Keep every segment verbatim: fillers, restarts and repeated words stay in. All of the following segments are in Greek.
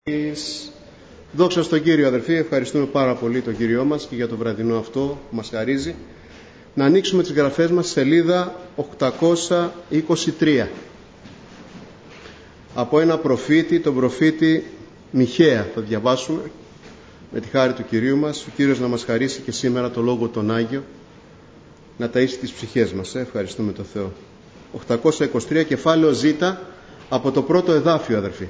Δόξα στον Κύριο, αδερφοί, ευχαριστούμε πάρα πολύ τον Κύριό μας και για το βραδινό αυτό που μας χαρίζει. Να ανοίξουμε τις γραφές μας σελίδα οκτακόσια είκοσι τρία. Από ένα προφήτη, τον προφήτη Μιχαία θα διαβάσουμε με τη χάρη του Κυρίου μας. Ο Κύριος να μας χαρίσει και σήμερα το Λόγο τον Άγιο, να ταΐσει τις ψυχές μας. Ε, ευχαριστούμε τον Θεό. οκτακόσια είκοσι τρία, κεφάλαιο Ζ, από το πρώτο εδάφιο, αδερφοί.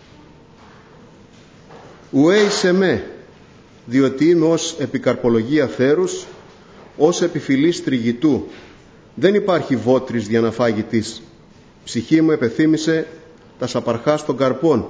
Ουέ εις εμέ, διότι είμαι ως επικαρπολογία θέρους, ως επιφυλής τριγητού. Δεν υπάρχει βότρης για να φάγει της. Ψυχή μου επεθύμησε τα σαπαρχάς των καρπών.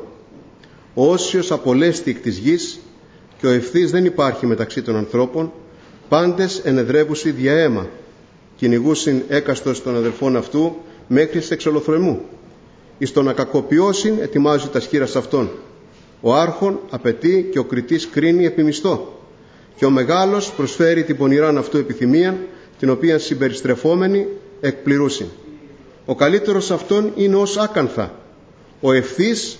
Ο όσιος απολέστη εκ της γης και ο ευθύς δεν υπάρχει μεταξύ των ανθρώπων. Πάντες ενεδρεύουσι δια αίμα, κυνηγούσιν έκαστος των αδελφών αυτού μέχρι σε εξολοθρεμού. Εις τον ακακοποιώσιν ετοιμάζει τα σχήρας αυτών. Ο άρχον απαιτεί και ο κριτής κρίνει επιμισθό. Και ο μεγάλος προσφέρει την πονηράν αυτού επιθυμία, την οποία συμπεριστρεφόμενη εκπληρούσιν. Ο καλύτερος αυτόν είναι ως άκανθα. Ο ευθύς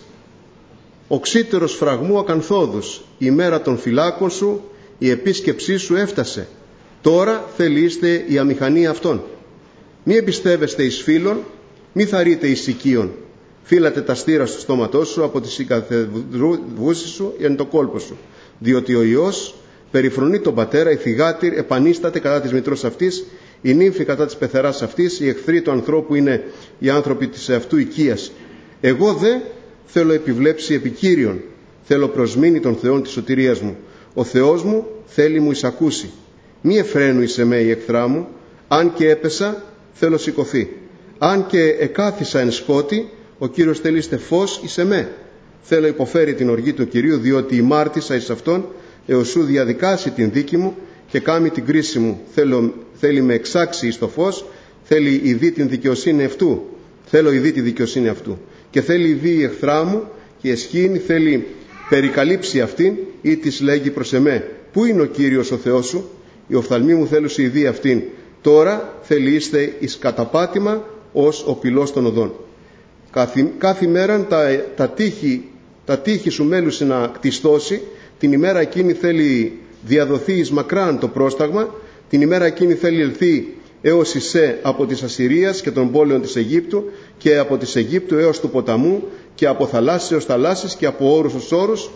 οξύτερος φραγμού ακανθόδους. Η μέρα των φυλάκων σου, η επίσκεψή σου έφτασε. Τώρα θέλει είστε η αμηχανία αυτών. Μη εμπιστεύεστε εις φίλων, μη θαρείτε εις οικείων. Φύλατε τα στήρα στο στόματό σου, από τη συγκαθεδρούση σου εν το κόλπο σου. Διότι ο Υιός περιφρονεί τον πατέρα, η θυγάτηρ επανίσταται κατά της μητρός αυτής, η νύμφη κατά της πεθεράς αυτής, οι εχθροί του ανθρώπου είναι οι άνθρωποι της εαυτού οικίας. Εγώ δε θέλω επιβλέψει επικύριον, θέλω προσμείνει των Θεών της σωτηρίας μου. Ο Θεός μου θέλει μου εισακούσει. Μη εφραίνου εις εμέ η εχθρά μου, αν και έπεσα θέλω σηκωθεί. Αν και εκάθισα εν σκότη, ο Κύριος θέλει φως εις εμέ. Θέλω υποφέρει την οργή του Κυρίου, διότι ημάρτησα εις Αυτόν, έως σου διαδικάσει την δίκη μου και κάμει την κρίση μου. Θέλω, θέλει με εξάξει εις το φως, θέλει ειδεί την δικαιοσύνη αυτού. Θέλω ειδεί τη δικαιοσύνη αυτού. Και θέλει ειδεί η εχθρά μου και εσχήνη, θέλει περικαλύψει αυτήν ή της λέγει προς εμέ. Πού είναι ο Κύριος ο Θεός σου? Η οφθαλμή μου θέλουσε ειδεί αυτήν. Τώρα θέλει είστε εις καταπάτημα ως ο πυλός των οδών. Κάθε, κάθε μέρα τα, τα, τείχη, τα τείχη σου μέλουσε να κτιστώσει. Την ημέρα εκείνη θέλει διαδοθεί εις μακράν το πρόσταγμα. Την ημέρα εκείνη θέλει ελθεί έως Ισέ από της Ασσυρίας και των πόλεων της Αιγύπτου, και από της Αιγύπτου έως του ποταμού, και από θαλάσσης έως θαλάσσης, και από όρους ως όρους.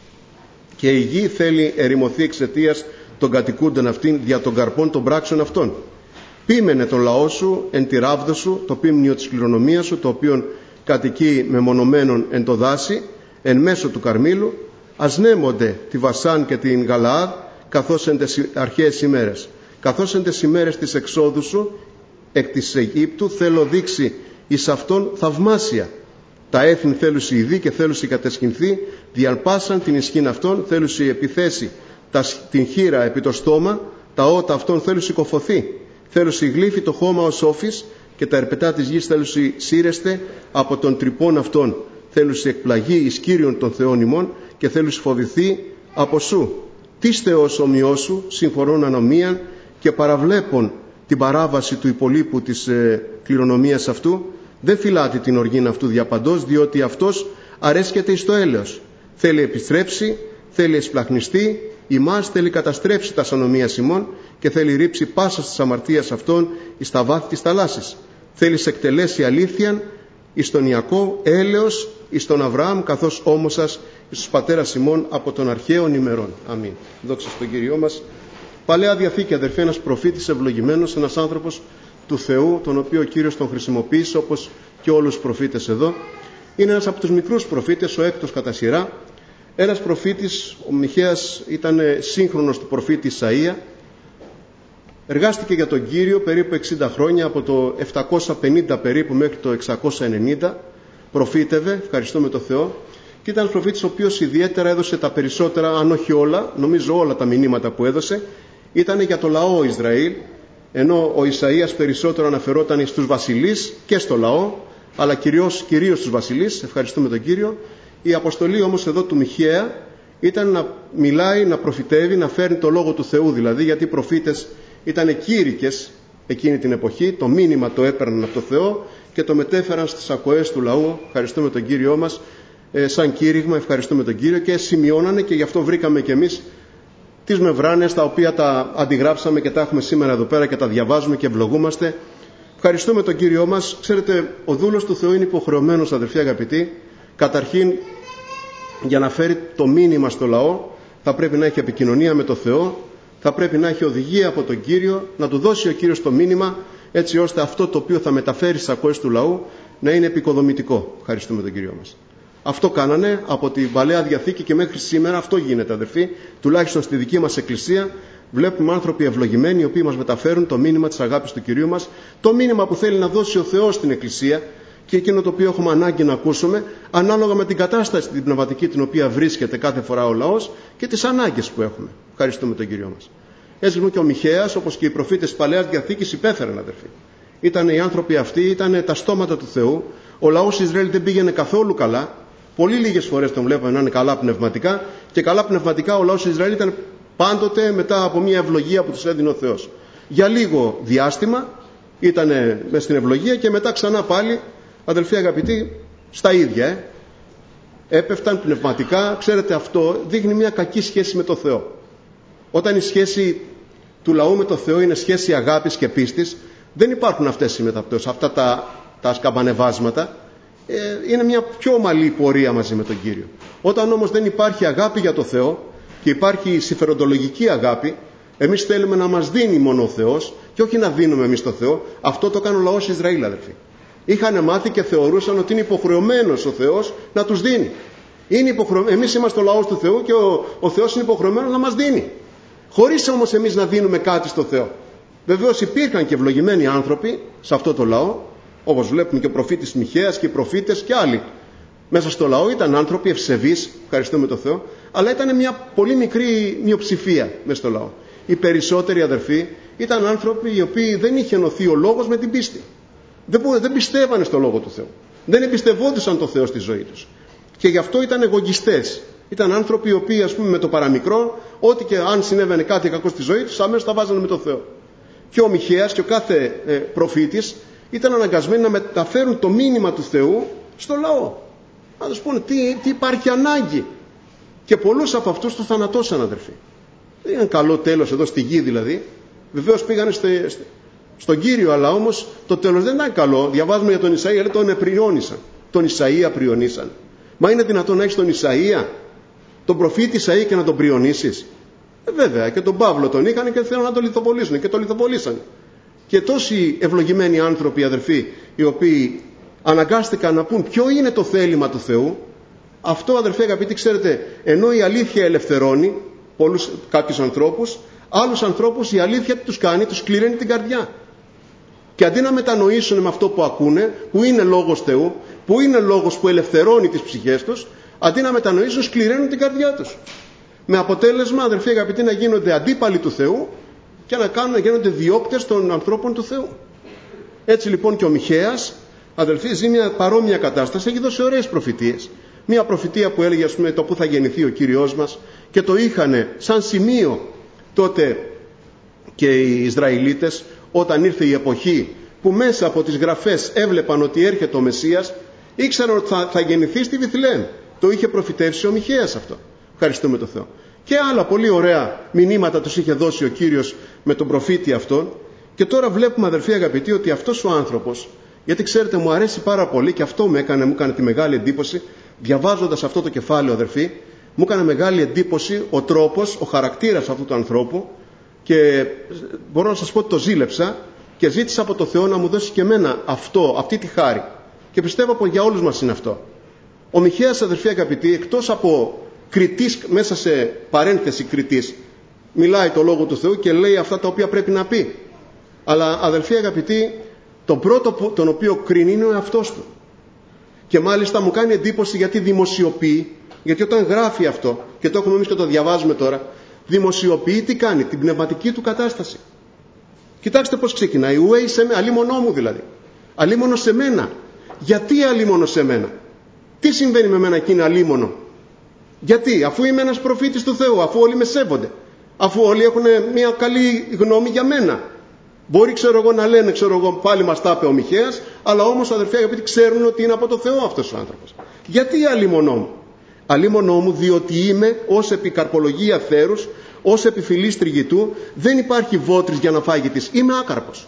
Και η γη θέλει ερημωθεί εξαιτίας των κατοικούντων αυτήν, δια των καρπών των πράξεων αυτών. Πείμενε τον λαό σου εν τη ράβδο σου, το πίμνιο της κληρονομίας σου, το οποίον κατοικεί μεμονωμένον εν το δάση, εν μέσω του Καρμήλου. Ασνέμονται τη Βασάν και την Γαλαάδ, καθώς εν τες αρχαίες ημέρες. Καθώς εν τες ημέρες της εξόδου σου εκ της Αιγύπτου, θέλω δείξει εις αυτόν θαυμάσια. Τα έθνη θέλουσι ειδεί και θέλουσι κατεσχυνθεί, διαλπάσαν την ισχύν αυτών, θέλουσι επιθέσει τα, την χείρα επί το στόμα, τα ότα αυτών θέλουσι κοφωθεί. Θέλουσι γλύφει το χώμα ως όφης, και τα ερπετά της γης θέλουσι σύρεστε από τον τρυπών αυτών. Θέλουσι εκπλαγεί εις Κύριον των Θεών ημών, και θέλουσι φοβηθεί από σου. Τις Θεός ομοιός σου, συμφωνών ανομίαν και παραβλέπων την παράβαση του υπολείπου της ε, κληρονομίας αυτού. Δεν φυλάται την οργήν αυτού διαπαντός, διότι αυτός αρέσκεται εις το έλεος. Θέλει επιστρέψει, θέλει εσπλαχνιστεί, ημάς θέλει καταστρέψει τα ανομίας ημών, και θέλει ρίψει πάσα της αμαρτίας αυτών εις τα βάθη της θαλάσσης. Θέλει σε εκτελέσει αλήθειαν εις τον Ιακώβ, έλεος εις τον Αβραάμ, καθώς όμωσας εις τους πατέρας ημών από των αρχαίων ημερών. Αμήν. Δόξα στον Κύριό μας. Παλαιά Διαθήκη, αδερφέ, ένας προφήτης ευλογημένος, ένας άνθρωπος του Θεού, τον οποίο ο Κύριος τον χρησιμοποίησε όπως και όλους τους προφήτες εδώ. Είναι ένας από τους μικρούς προφήτες, ο έκτος κατά σειρά. Ένας προφήτης, ο Μιχαίας ήταν σύγχρονος του προφήτη Ισαΐα. Εργάστηκε για τον Κύριο περίπου εξήντα χρόνια, από το επτακόσια πενήντα περίπου μέχρι το εξακόσια ενενήντα. Προφήτευε, ευχαριστούμε τον Θεό. Και ήταν ένας προφήτης ο οποίος ιδιαίτερα έδωσε τα περισσότερα, αν όχι όλα, νομίζω όλα τα μηνύματα που έδωσε, ήταν για το λαό Ισραήλ, ενώ ο Ισαΐας περισσότερο αναφερόταν στους βασιλείς και στο λαό, αλλά κυρίως, κυρίως στους βασιλείς, ευχαριστούμε τον Κύριο. Η αποστολή όμως εδώ του Μιχαία ήταν να μιλάει, να προφητεύει, να φέρνει το Λόγο του Θεού δηλαδή, γιατί οι προφήτες ήταν κήρυκες εκείνη την εποχή, το μήνυμα το έπαιρναν από το Θεό και το μετέφεραν στις ακοές του λαού. Ευχαριστούμε τον Κύριό μας. ε, σαν κήρυγμα, ευχαριστούμε τον Κύριο, και σημειώνανε, και γι' αυτό βρήκαμε κι εμείς τις μεμβράνες, τα οποία τα αντιγράψαμε και τα έχουμε σήμερα εδώ πέρα και τα διαβάζουμε και ευλογούμαστε. Ευχαριστούμε τον Κύριό μας. Ξέρετε, ο δούλος του Θεού είναι υποχρεωμένος, αδελφοί αγαπητοί, καταρχήν για να φέρει το μήνυμα στο λαό, θα πρέπει να έχει επικοινωνία με το Θεό, θα πρέπει να έχει οδηγία από τον Κύριο, να του δώσει ο Κύριος το μήνυμα, έτσι ώστε αυτό το οποίο θα μεταφέρει στις ακοές του λαού να είναι επικοδομητικό. Ευχαριστούμε τον Κύριο μας. Αυτό κάνανε από την Παλαιά Διαθήκη και μέχρι σήμερα. Αυτό γίνεται, αδελφοί, τουλάχιστον στη δική μας εκκλησία. Βλέπουμε άνθρωποι ευλογημένοι, οι οποίοι μας μεταφέρουν το μήνυμα της αγάπης του Κυρίου μας, το μήνυμα που θέλει να δώσει ο Θεός στην εκκλησία, και εκείνο το οποίο έχουμε ανάγκη να ακούσουμε, ανάλογα με την κατάσταση την πνευματική την οποία βρίσκεται κάθε φορά ο λαός και τις ανάγκες που έχουμε. Ευχαριστούμε τον Κύριο μας. Έτσι λοιπόν και ο Μιχαίας, όπως και οι προφήτες της Παλαιάς Διαθήκης, υπέφεραν, αδελφοί. Ήταν οι άνθρωποι αυτοί, ήταν τα στόματα του Θεού. Ο λαός Ισραήλ δεν πήγαινε καθόλου καλά. Πολύ λίγες φορές τον βλέπαμε να είναι καλά πνευματικά, και καλά πνευματικά ο λαός Ισραήλ ήταν πάντοτε μετά από μια ευλογία που τους έδινε ο Θεός. Για λίγο διάστημα ήταν μες στην ευλογία και μετά ξανά πάλι, αδελφοί αγαπητοί, στα ίδια. Ε. Έπεφταν πνευματικά. Ξέρετε, αυτό δείχνει μια κακή σχέση με το Θεό. Όταν η σχέση του λαού με το Θεό είναι σχέση αγάπης και πίστης, δεν υπάρχουν αυτές οι μεταπτώσεις, αυτά τα, τα σκαμπανεβάσματα. Ε, είναι μια πιο ομαλή πορεία μαζί με τον Κύριο. Όταν όμως δεν υπάρχει αγάπη για το Θεό και υπάρχει συμφεροντολογική αγάπη, εμείς θέλουμε να μας δίνει μόνο ο Θεός και όχι να δίνουμε εμείς το Θεό. Αυτό το κάνει ο λαός Ισραήλ, αδελφοί. Είχαν μάθει και θεωρούσαν ότι είναι υποχρεωμένος ο Θεός να τους δίνει. Είναι υποχρεω... Εμείς είμαστε ο λαός του Θεού και ο, ο Θεός είναι υποχρεωμένος να μας δίνει. Χωρίς όμως εμείς να δίνουμε κάτι στο Θεό. Βεβαίως υπήρχαν και ευλογημένοι άνθρωποι σε αυτό το λαό, όπως βλέπουμε και ο προφήτης Μιχαίας και οι προφήτες και άλλοι. Μέσα στο λαό ήταν άνθρωποι ευσεβείς, ευχαριστούμε τον Θεό, αλλά ήταν μια πολύ μικρή μειοψηφία μέσα στο λαό. Οι περισσότεροι, αδερφοί, ήταν άνθρωποι οι οποίοι δεν είχε ενωθεί ο λόγος με την πίστη. Δεν, δεν πιστεύανε στο λόγο του Θεού. Δεν εμπιστευόντουσαν το Θεό στη ζωή τους. Και γι' αυτό ήταν εγωγιστές. Ήταν άνθρωποι οι οποίοι, ας πούμε, με το παραμικρό, ό,τι και αν συνέβαινε κάτι κακό στη ζωή τους, αμέσως τα βάζανε με το Θεό. Και ο Μιχαίας και ο κάθε ε, προφήτης ήταν αναγκασμένοι να μεταφέρουν το μήνυμα του Θεού στο λαό. Να τους πούνε τι, τι υπάρχει ανάγκη. Και πολλούς από αυτούς τους θανατώσαν, αδερφοί. Δεν ήταν καλό τέλος εδώ στη γη δηλαδή. Βεβαίως πήγανε στε, στε, στον Κύριο, αλλά όμως το τέλος δεν ήταν καλό. Διαβάζουμε για τον Ισαΐα, λέει τον επριώνησαν. Τον Ισαΐα πριονίσαν. Μα είναι δυνατόν να έχεις τον Ισαΐα, τον προφήτη Ισαΐα, και να τον πριονίσεις? Ε, βέβαια, και τον Παύλο τον είχαν και θέλουν να τον λιθοβολήσουν και τον λιθοβολήσαν. Και τόσοι ευλογημένοι άνθρωποι, αδερφοί, οι οποίοι αναγκάστηκαν να πούν ποιο είναι το θέλημα του Θεού. Αυτό, αδερφοί αγαπητοί, ξέρετε, ενώ η αλήθεια ελευθερώνει πολλούς, κάποιους ανθρώπους, άλλους ανθρώπους η αλήθεια τους κάνει, τους κληραίνει την καρδιά. Και αντί να μετανοήσουν με αυτό που ακούνε, που είναι λόγος Θεού, που είναι λόγος που ελευθερώνει τις ψυχές τους, αντί να μετανοήσουν, σκληραίνουν την καρδιά τους. Με αποτέλεσμα, αδερφοί αγαπητοί, να γίνονται αντίπαλοι του Θεού και να, κάνουν, να γίνονται διώκτες των ανθρώπων του Θεού. Έτσι λοιπόν και ο Μιχαίας, αδελφοί, ζει μια παρόμοια κατάσταση. Έχει δώσει ωραίες προφητείες. Μια προφητεία που έλεγε, ας πούμε, το που θα γεννηθεί ο Κύριος μας, και το είχαν σαν σημείο τότε και οι Ισραηλίτες, όταν ήρθε η εποχή που μέσα από τις γραφές έβλεπαν ότι έρχεται ο Μεσσίας, ήξεραν ότι θα, θα γεννηθεί στη Βιθλεέμ. Το είχε προφητεύσει ο Μιχαίας αυτό. Ευχαριστούμε τον Θεό. Και άλλα πολύ ωραία μηνύματα τους είχε δώσει ο Κύριος με τον προφήτη αυτόν. Και τώρα βλέπουμε, αδερφοί αγαπητοί, ότι αυτός ο άνθρωπος, γιατί ξέρετε μου αρέσει πάρα πολύ και αυτό μου έκανε, μου έκανε τη μεγάλη εντύπωση, διαβάζοντας αυτό το κεφάλαιο, αδερφοί, μου έκανε μεγάλη εντύπωση ο τρόπος, ο χαρακτήρας αυτού του ανθρώπου, και μπορώ να σας πω ότι το ζήλεψα και ζήτησα από το Θεό να μου δώσει και εμένα αυτό, αυτή τη χάρη. Και πιστεύω πως για όλους μας είναι αυτό. Ο Μιχαίας, αδερφοί αγαπητοί, εκτός από κριτής, μέσα σε παρένθεση κριτής, μιλάει το λόγο του Θεού και λέει αυτά τα οποία πρέπει να πει. Αλλά, αδελφοί αγαπητοί, τον πρώτο που, τον οποίο κρίνει είναι ο εαυτός του. Και μάλιστα μου κάνει εντύπωση γιατί δημοσιοποιεί, γιατί όταν γράφει αυτό, και το έχουμε εμείς και το διαβάζουμε τώρα, δημοσιοποιεί τι κάνει, την πνευματική του κατάσταση. Κοιτάξτε πώς ξεκινάει. Ουέι σε μένα, αλίμονό μου δηλαδή. Αλίμονο σε μένα. Γιατί αλίμονο σε μένα? Τι συμβαίνει με μένα και είναι αλίμονο? Γιατί? Αφού είμαι ένας προφήτης του Θεού, αφού όλοι με σέβονται, αφού όλοι έχουν μια καλή γνώμη για μένα. Μπορεί, ξέρω εγώ, να λένε, ξέρω εγώ, πάλι μας τα είπε ο Μιχαίας, αλλά όμως, αδερφοί αγαπητοί, ξέρουν ότι είναι από το Θεό αυτός ο άνθρωπος. Γιατί αλίμονό μου? Αλίμονό μου διότι είμαι ως επικαρπολογία θέρους, ως επιφυλής τριγητού, δεν υπάρχει βότρης για να φάγει της. Είμαι άκαρπος.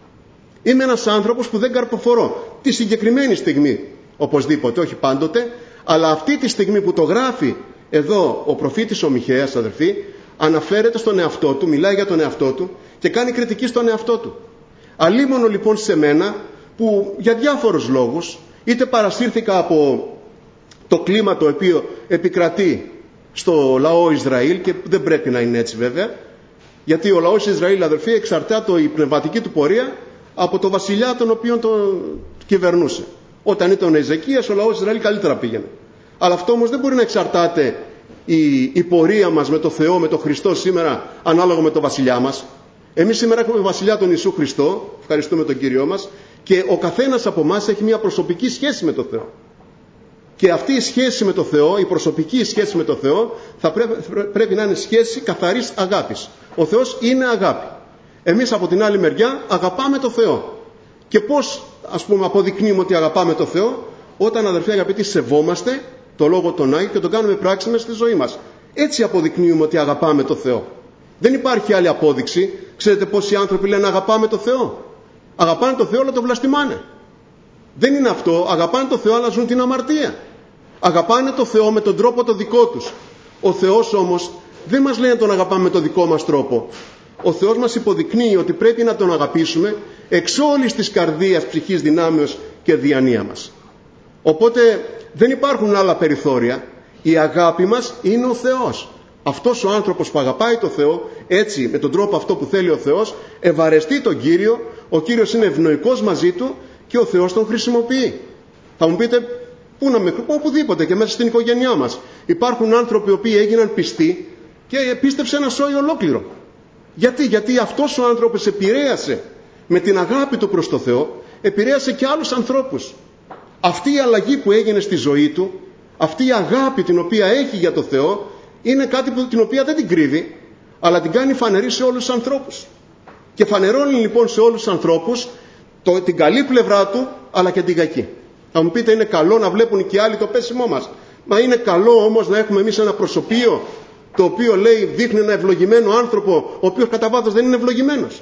Είμαι ένας άνθρωπος που δεν καρποφορώ. Τη συγκεκριμένη στιγμή, οπωσδήποτε, όχι πάντοτε, αλλά αυτή τη στιγμή που το γράφει εδώ ο προφήτης ο Μιχαίας, αδερφοί, αναφέρεται στον εαυτό του, μιλάει για τον εαυτό του και κάνει κριτική στον εαυτό του. Αλίμονο λοιπόν σε μένα που για διάφορους λόγους, είτε παρασύρθηκα από το κλίμα το οποίο επικρατεί στο λαό Ισραήλ, και δεν πρέπει να είναι έτσι βέβαια, γιατί ο λαός Ισραήλ, αδερφοί, εξαρτάται η πνευματική του πορεία από το βασιλιά τον οποίον τον κυβερνούσε. Όταν ήταν ο Εζεκίας, ο λαός Ισραήλ καλύτερα πήγαινε. Αλλά αυτό όμως δεν μπορεί να εξαρτάται η, η πορεία μας με το Θεό, με τον Χριστό σήμερα, ανάλογα με τον βασιλιά μας. Εμείς σήμερα έχουμε βασιλιά τον Ιησού Χριστό, ευχαριστούμε τον Κύριό μας, και ο καθένας από εμάς έχει μια προσωπική σχέση με τον Θεό. Και αυτή η σχέση με τον Θεό, η προσωπική σχέση με τον Θεό, θα πρέπει, πρέπει να είναι σχέση καθαρής αγάπης. Ο Θεός είναι αγάπη. Εμείς από την άλλη μεριά αγαπάμε τον Θεό. Και πώς, ας πούμε, αποδεικνύουμε ότι αγαπάμε τον Θεό? Όταν, αδερφοί αγαπητοί, σεβόμαστε το Λόγο των Άγιων και τον κάνουμε πράξη μέσα στη ζωή μας. Έτσι αποδεικνύουμε ότι αγαπάμε τον Θεό. Δεν υπάρχει άλλη απόδειξη. Ξέρετε πόσοι άνθρωποι λένε αγαπάμε τον Θεό? Αγαπάνε τον Θεό αλλά τον βλαστημάνε. Δεν είναι αυτό. Αγαπάνε τον Θεό αλλά ζουν την αμαρτία. Αγαπάνε τον Θεό με τον τρόπο το δικό τους. Ο Θεός όμως δεν μας λέει να τον αγαπάμε με τον δικό μας τρόπο. Ο Θεός μας υποδεικνύει ότι πρέπει να τον αγαπήσουμε εξ όλης της καρδίας, ψυχής, δυνάμεως και διανία μας. Οπότε δεν υπάρχουν άλλα περιθώρια. Η αγάπη μας είναι ο Θεός. Αυτός ο άνθρωπος που αγαπάει το Θεό, έτσι με τον τρόπο αυτό που θέλει ο Θεός, ευαρεστεί τον Κύριο, ο Κύριος είναι ευνοϊκός μαζί του και ο Θεός τον χρησιμοποιεί. Θα μου πείτε, πού να με, οπουδήποτε και μέσα στην οικογένειά μας. Υπάρχουν άνθρωποι οι οποίοι έγιναν πιστοί και πίστεψε ένα σόι ολόκληρο. Γιατί, γιατί αυτός ο άνθρωπος επηρέασε με την αγάπη του προς το Θεό, επηρέασε και άλλους ανθρώπους. Αυτή η αλλαγή που έγινε στη ζωή του, αυτή η αγάπη την οποία έχει για το Θεό, είναι κάτι που, την οποία δεν την κρύβει, αλλά την κάνει φανερή σε όλους τους ανθρώπους. Και φανερώνει λοιπόν σε όλους τους ανθρώπους το, την καλή πλευρά του, αλλά και την κακή. Θα μου πείτε, είναι καλό να βλέπουν και οι άλλοι το πέσιμό μας? Μα είναι καλό όμως να έχουμε εμείς ένα προσωπείο το οποίο λέει, δείχνει ένα ευλογημένο άνθρωπο, ο οποίος κατά βάθος δεν είναι ευλογημένος?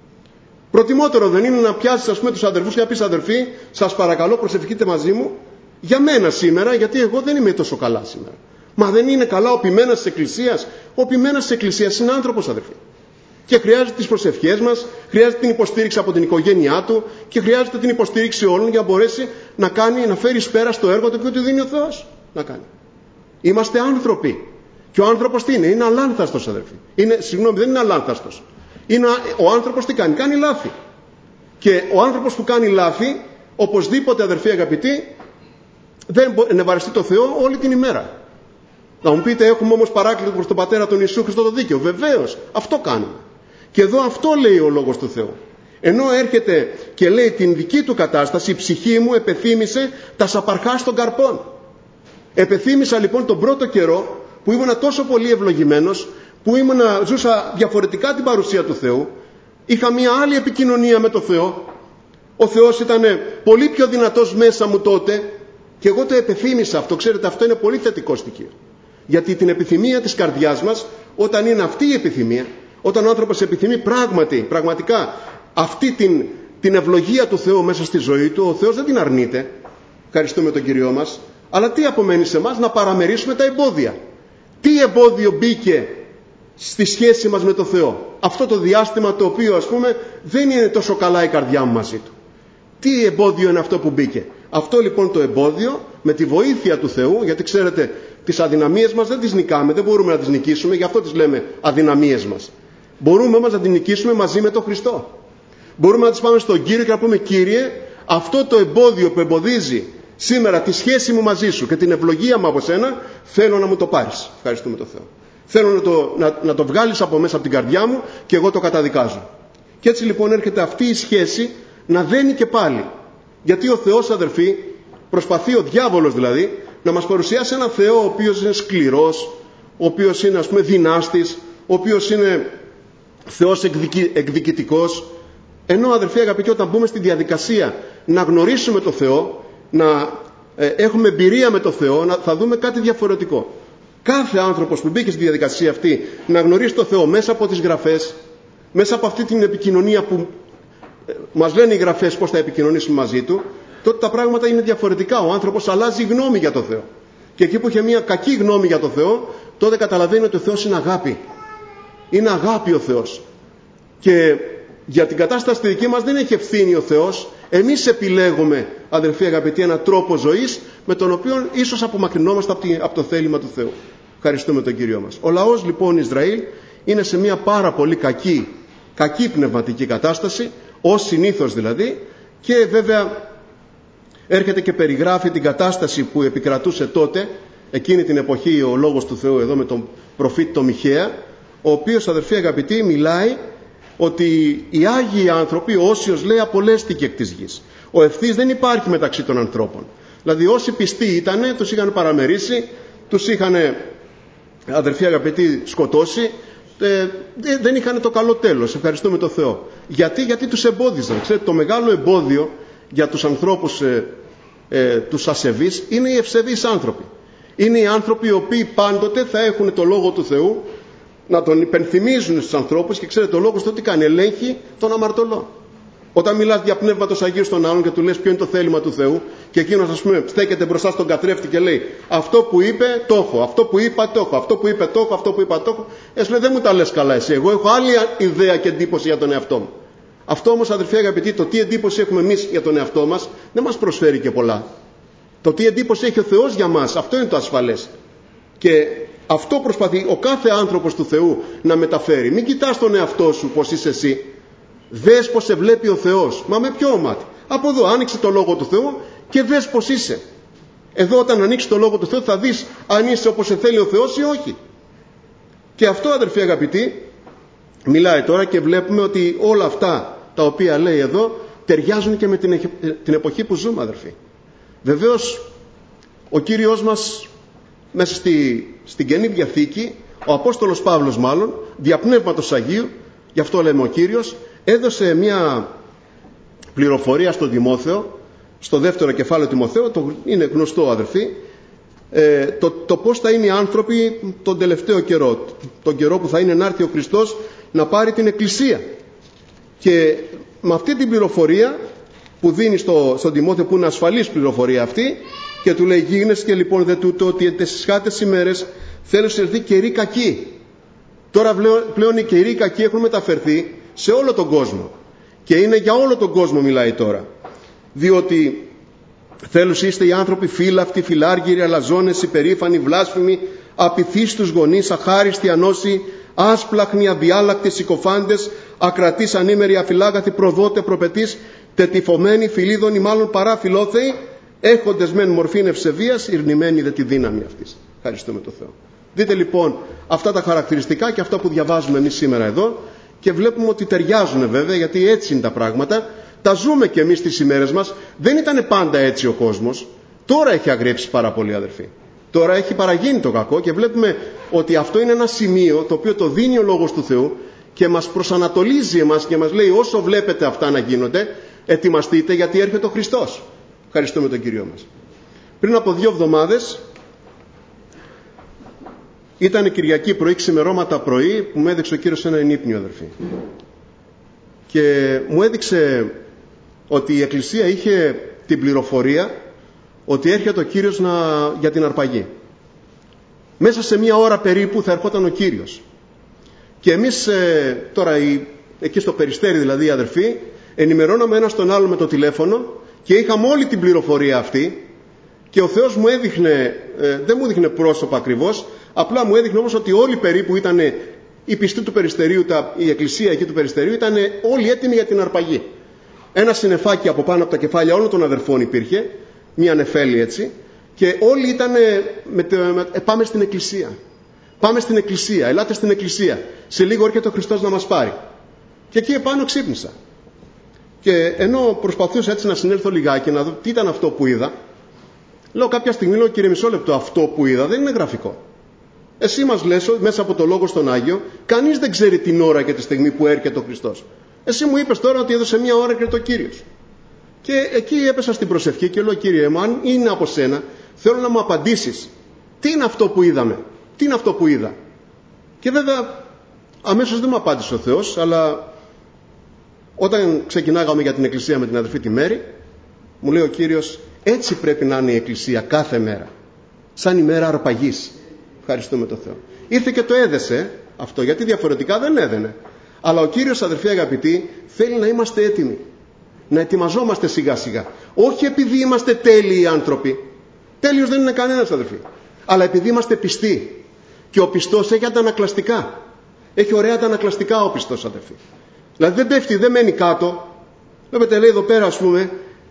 Προτιμότερο δεν είναι να πιάσεις, ας πούμε, τους αδερφούς και να πεις, αδερφοί, σας παρακαλώ προσευχείτε μαζί μου για μένα σήμερα, γιατί εγώ δεν είμαι τόσο καλά σήμερα. Μα δεν είναι καλά ο ποιμένας της Εκκλησίας? Ο ποιμένας της Εκκλησίας είναι άνθρωπος, αδερφοί. Και χρειάζεται τις προσευχές μας, χρειάζεται την υποστήριξη από την οικογένειά του και χρειάζεται την υποστήριξη όλων για να μπορέσει να, κάνει, να φέρει εις πέρα στο έργο το οποίο του δίνει ο Θεός να κάνει. Είμαστε άνθρωποι. Και ο άνθρωπος τι είναι? Είναι αλάνθαστος, αδερφοί. Είναι, συγγνώμη, δεν είναι αλάνθαστος. Είναι, ο άνθρωπος τι κάνει? Κάνει λάθη. Και ο άνθρωπος που κάνει λάθη, οπωσδήποτε, αδερφοί αγαπητοί, δεν μπορεί να ευαρεστεί το Θεό όλη την ημέρα. Να μου πείτε, έχουμε όμως παράκλητο προς τον Πατέρα τον Ιησού Χριστό το δίκαιο. Βεβαίως, αυτό κάνουμε. Και εδώ αυτό λέει ο Λόγος του Θεού. Ενώ έρχεται και λέει την δική του κατάσταση, η ψυχή μου επεθύμησε τα σαπαρχάς των καρπών. Επεθύμησα λοιπόν τον πρώτο καιρό που ήμουνα τόσο πολύ ευλογημένος, που ήμουνα, ζούσα διαφορετικά την παρουσία του Θεού, είχα μια άλλη επικοινωνία με το Θεό. Ο Θεός ήταν πολύ πιο δυνατός μέσα μου τότε και εγώ το επεθύμησα αυτό. Ξέρετε, αυτό είναι πολύ θετικό στοιχείο. Γιατί την επιθυμία της καρδιάς μας, όταν είναι αυτή η επιθυμία, όταν ο άνθρωπος επιθυμεί πράγματι, πραγματικά αυτή την, την ευλογία του Θεού μέσα στη ζωή του, ο Θεός δεν την αρνείται. Ευχαριστούμε τον Κύριό μας. Αλλά τι απομένει σε εμάς? Να παραμερίσουμε τα εμπόδια. Τι εμπόδιο μπήκε στη σχέση μας με το Θεό? Αυτό το διάστημα το οποίο, ας πούμε, δεν είναι τόσο καλά η καρδιά μου μαζί του. Τι εμπόδιο είναι αυτό που μπήκε? Αυτό λοιπόν το εμπόδιο, με τη βοήθεια του Θεού, γιατί ξέρετε, τις αδυναμίες μας δεν τις νικάμε, δεν μπορούμε να τις νικήσουμε, γι' αυτό τις λέμε αδυναμίες μας. Μπορούμε όμως να τις νικήσουμε μαζί με τον Χριστό. Μπορούμε να τις πάμε στον Κύριο και να πούμε, Κύριε, αυτό το εμπόδιο που εμποδίζει σήμερα τη σχέση μου μαζί σου και την ευλογία μου από σένα, θέλω να μου το πάρεις. Ευχαριστούμε τον Θεό. Θέλω να το, να, να το βγάλεις από μέσα από την καρδιά μου και εγώ το καταδικάζω. Και έτσι λοιπόν έρχεται αυτή η σχέση να δένει και πάλι. Γιατί ο Θεός, αδερφοί, προσπαθεί, ο διάβολος δηλαδή, να μας παρουσιάσει έναν Θεό ο οποίος είναι σκληρός, ο οποίος είναι, ας πούμε, δυνάστης, ο οποίος είναι Θεός εκδικη, εκδικητικός. Ενώ, αδερφοί αγαπητοί, όταν μπούμε στη διαδικασία να γνωρίσουμε το Θεό, να ε, έχουμε εμπειρία με το Θεό, να, θα δούμε κάτι διαφορετικό. Κάθε άνθρωπος που μπήκε στη διαδικασία αυτή να γνωρίσει το Θεό μέσα από τις γραφές, μέσα από αυτή την επικοινωνία που ε, μας λένε οι γραφές πώς θα επικοινωνήσουμε μαζί του, τότε τα πράγματα είναι διαφορετικά. Ο άνθρωπος αλλάζει γνώμη για το Θεό. Και εκεί που είχε μια κακή γνώμη για το Θεό, τότε καταλαβαίνει ότι ο Θεός είναι αγάπη. Είναι αγάπη ο Θεός. Και για την κατάσταση τη δική μας δεν έχει ευθύνη ο Θεός. Εμείς επιλέγουμε, αδελφοί αγαπητοί, έναν τρόπο ζωής με τον οποίο ίσως απομακρυνόμαστε από το θέλημα του Θεού. Ευχαριστούμε τον Κύριο μας. Ο λαός λοιπόν Ισραήλ είναι σε μια πάρα πολύ κακή, κακή πνευματική κατάσταση, ως συνήθως δηλαδή, και βέβαια έρχεται και περιγράφει την κατάσταση που επικρατούσε τότε, εκείνη την εποχή, ο Λόγος του Θεού εδώ με τον προφήτη τον Μιχαία, ο οποίος, αδελφοί αγαπητοί, μιλάει ότι οι Άγιοι άνθρωποι, ο Όσιος λέει, απολέστηκε εκ της γης. Ο ευθύς δεν υπάρχει μεταξύ των ανθρώπων. Δηλαδή όσοι πιστοί ήτανε, τους είχαν παραμερίσει, τους είχαν, αδελφοί αγαπητοί, σκοτώσει, ε, δεν είχαν το καλό τέλος. Ευχαριστούμε τον Θεό. Γιατί, γιατί τους εμπόδιζαν. Ξέρετε, το μεγάλο εμπόδιο για τους ανθρώπους ε, ε, τους ασεβείς είναι οι ευσεβείς άνθρωποι. Είναι οι άνθρωποι οι οποίοι πάντοτε θα έχουν το Λόγο του Θεού να τον υπενθυμίζουν στους ανθρώπους, και ξέρετε ο Λόγος του τι κάνει, ελέγχει τον αμαρτωλό. Όταν μιλάς για πνεύματος Αγίου στον άλλον και του λες ποιο είναι το θέλημα του Θεού, και εκείνος, ας πούμε, στέκεται μπροστά στον καθρέφτη και λέει αυτό που είπε το έχω, αυτό που είπα το έχω, αυτό που είπε το έχω, αυτό που είπα το έχω, εσύ λέει δεν μου τα λες καλά εσύ, εγώ έχω άλλη ιδέα και εντύπωση για τον εαυτό μου. Αυτό όμως, αδελφοί αγαπητοί, το τι εντύπωση έχουμε εμείς για τον εαυτό μας δεν μας προσφέρει και πολλά. Το τι εντύπωση έχει ο Θεός για μας, αυτό είναι το ασφαλές. Και αυτό προσπαθεί ο κάθε άνθρωπος του Θεού να μεταφέρει. Μην κοιτάς τον εαυτό σου πως είσαι εσύ. Δες πως σε βλέπει ο Θεός. Μα με ποιο μάτι? Από εδώ άνοιξε το Λόγο του Θεού και δες πως είσαι. Εδώ όταν ανοίξει το Λόγο του Θεού θα δεις αν είσαι όπως σε θέλει ο Θεός ή όχι. Και αυτό, αδερφοί αγαπητοί, μιλάει τώρα και βλέπουμε ότι όλα αυτά τα οποία λέει εδώ ταιριάζουν και με την, την εποχή που ζούμε, αδερφοί. Βεβαίως ο Κύριος μας μέσα στη, στην Καινή Διαθήκη, ο Απόστολος Παύλος μάλλον, δια Πνεύματος Αγίου, γι' αυτό λέμε ο Κύριος, έδωσε μια πληροφορία στον Τιμόθεο, στο δεύτερο κεφάλαιο Τιμοθέου, το είναι γνωστό, αδερφοί, ε, το, το πώς θα είναι οι άνθρωποι τον τελευταίο καιρό, τον καιρό που θα είναι να έρθει ο Χριστός να πάρει την Εκκλησία. Και με αυτή την πληροφορία που δίνει στο, στον Τιμόθεο, που είναι ασφαλής πληροφορία αυτή, και του λέει γίγνεσαι λοιπόν δε τούτο ότι τις σχάτες ημέρες θέλουν σε έρθει καιροί κακοί. Τώρα πλέον οι καιροί κακοί έχουν μεταφερθεί σε όλο τον κόσμο. Και είναι για όλο τον κόσμο μιλάει τώρα. Διότι θέλουν είστε οι άνθρωποι φύλαυτοι, φιλάργυροι, αλαζόνες, υπερήφανοι, βλάσφημοι, απειθείς τους γονείς, αχάριστοι, ανώσοι, άσπλαχνοι, αδιάλακτοι, συκοφάντες, ακρατείς, ανήμεροι, αφιλάγαθοι, προδότε, προπετείς, τετυφωμένοι, φιλίδωνοι, μάλλον παρά φιλόθεοι, έχοντες μεν μορφήν ευσεβίας, ειρνημένοι δε τη δύναμη αυτής. Ευχαριστούμε τον Θεό. Δείτε λοιπόν αυτά τα χαρακτηριστικά και αυτά που διαβάζουμε εμείς σήμερα εδώ, και βλέπουμε ότι ταιριάζουν βέβαια, γιατί έτσι είναι τα πράγματα. Τα ζούμε και εμείς τις ημέρες μας. Δεν ήταν πάντα έτσι ο κόσμος. Τώρα έχει αγρέψει πάρα πολύ, αδερφοί. Τώρα έχει παραγίνει το κακό και βλέπουμε ότι αυτό είναι ένα σημείο το οποίο το δίνει ο Λόγος του Θεού και μας προσανατολίζει εμάς και μας λέει όσο βλέπετε αυτά να γίνονται, ετοιμαστείτε γιατί έρχεται ο Χριστός. Ευχαριστούμε τον Κύριο μας. Πριν από δύο εβδομάδες ήταν Κυριακή πρωί, ξημερώματα πρωί, που μου έδειξε ο Κύριος ένα ενύπνιο, αδερφοί. Και μου έδειξε ότι η Εκκλησία είχε την πληροφορία ότι έρχεται ο Κύριος να, για την αρπαγή. Μέσα σε μία ώρα περίπου θα ερχόταν ο Κύριος. Και εμείς ε, τώρα η, εκεί στο Περιστέρι δηλαδή οι αδερφοί ενημερώναμε ένας τον άλλο με το τηλέφωνο και είχαμε όλη την πληροφορία αυτή, και ο Θεός μου έδειχνε, ε, δεν μου έδειχνε πρόσωπα ακριβώς, απλά μου έδειχνε όμως ότι όλοι περίπου ήταν οι πιστοί του Περιστερίου, τα, η εκκλησία εκεί του Περιστερίου ήταν όλοι έτοιμοι για την αρπαγή. Ένα συννεφάκι από πάνω από τα κεφάλια όλων των αδερφών υπήρχε, μια νεφέλη έτσι, και όλοι ήταν με, με, ε, πάμε στην εκκλησία. Πάμε στην εκκλησία, ελάτε στην εκκλησία. Σε λίγο έρχεται ο Χριστός να μας πάρει. Και εκεί επάνω ξύπνησα. Και ενώ προσπαθούσα έτσι να συνέλθω λιγάκι, να δω τι ήταν αυτό που είδα, λέω κάποια στιγμή, λέω κύριε μισό λεπτό, αυτό που είδα δεν είναι γραφικό. Εσύ μας λες μέσα από το Λόγο στον Άγιο, κανείς δεν ξέρει την ώρα και τη στιγμή που έρχεται ο Χριστός. Εσύ μου είπες τώρα ότι έδωσε μια ώρα και το Κύριος. Και εκεί έπεσα στην προσευχή και λέω, Κύριε μου, αν είναι από σένα, θέλω να μου απαντήσεις. Τι είναι αυτό που είδαμε, τι είναι αυτό που είδα. Και βέβαια αμέσως δεν μου απάντησε ο Θεός, αλλά όταν ξεκινάγαμε για την εκκλησία με την αδερφή τη Μέρη, μου λέει ο Κύριος, έτσι πρέπει να είναι η εκκλησία κάθε μέρα, σαν ημέρα αρπαγής. Ευχαριστούμε τον Θεό. Ήρθε και το έδεσε αυτό, γιατί διαφορετικά δεν έδαινε. Αλλά ο Κύριος, αδερφοί αγαπητοί, θέλει να είμαστε έτοιμοι, να ετοιμαζόμαστε σιγά σιγά. Όχι επειδή είμαστε τέλειοι άνθρωποι, τέλειος δεν είναι κανένας, αδερφοί, αλλά επειδή είμαστε πιστοί. Και ο πιστός έχει αντανακλαστικά, έχει ωραία αντανακλαστικά ο πιστός, αδερφοί. Δηλαδή δεν πέφτει, δεν μένει κάτω. Βλέπετε, λέει εδώ πέρα, ας πούμε,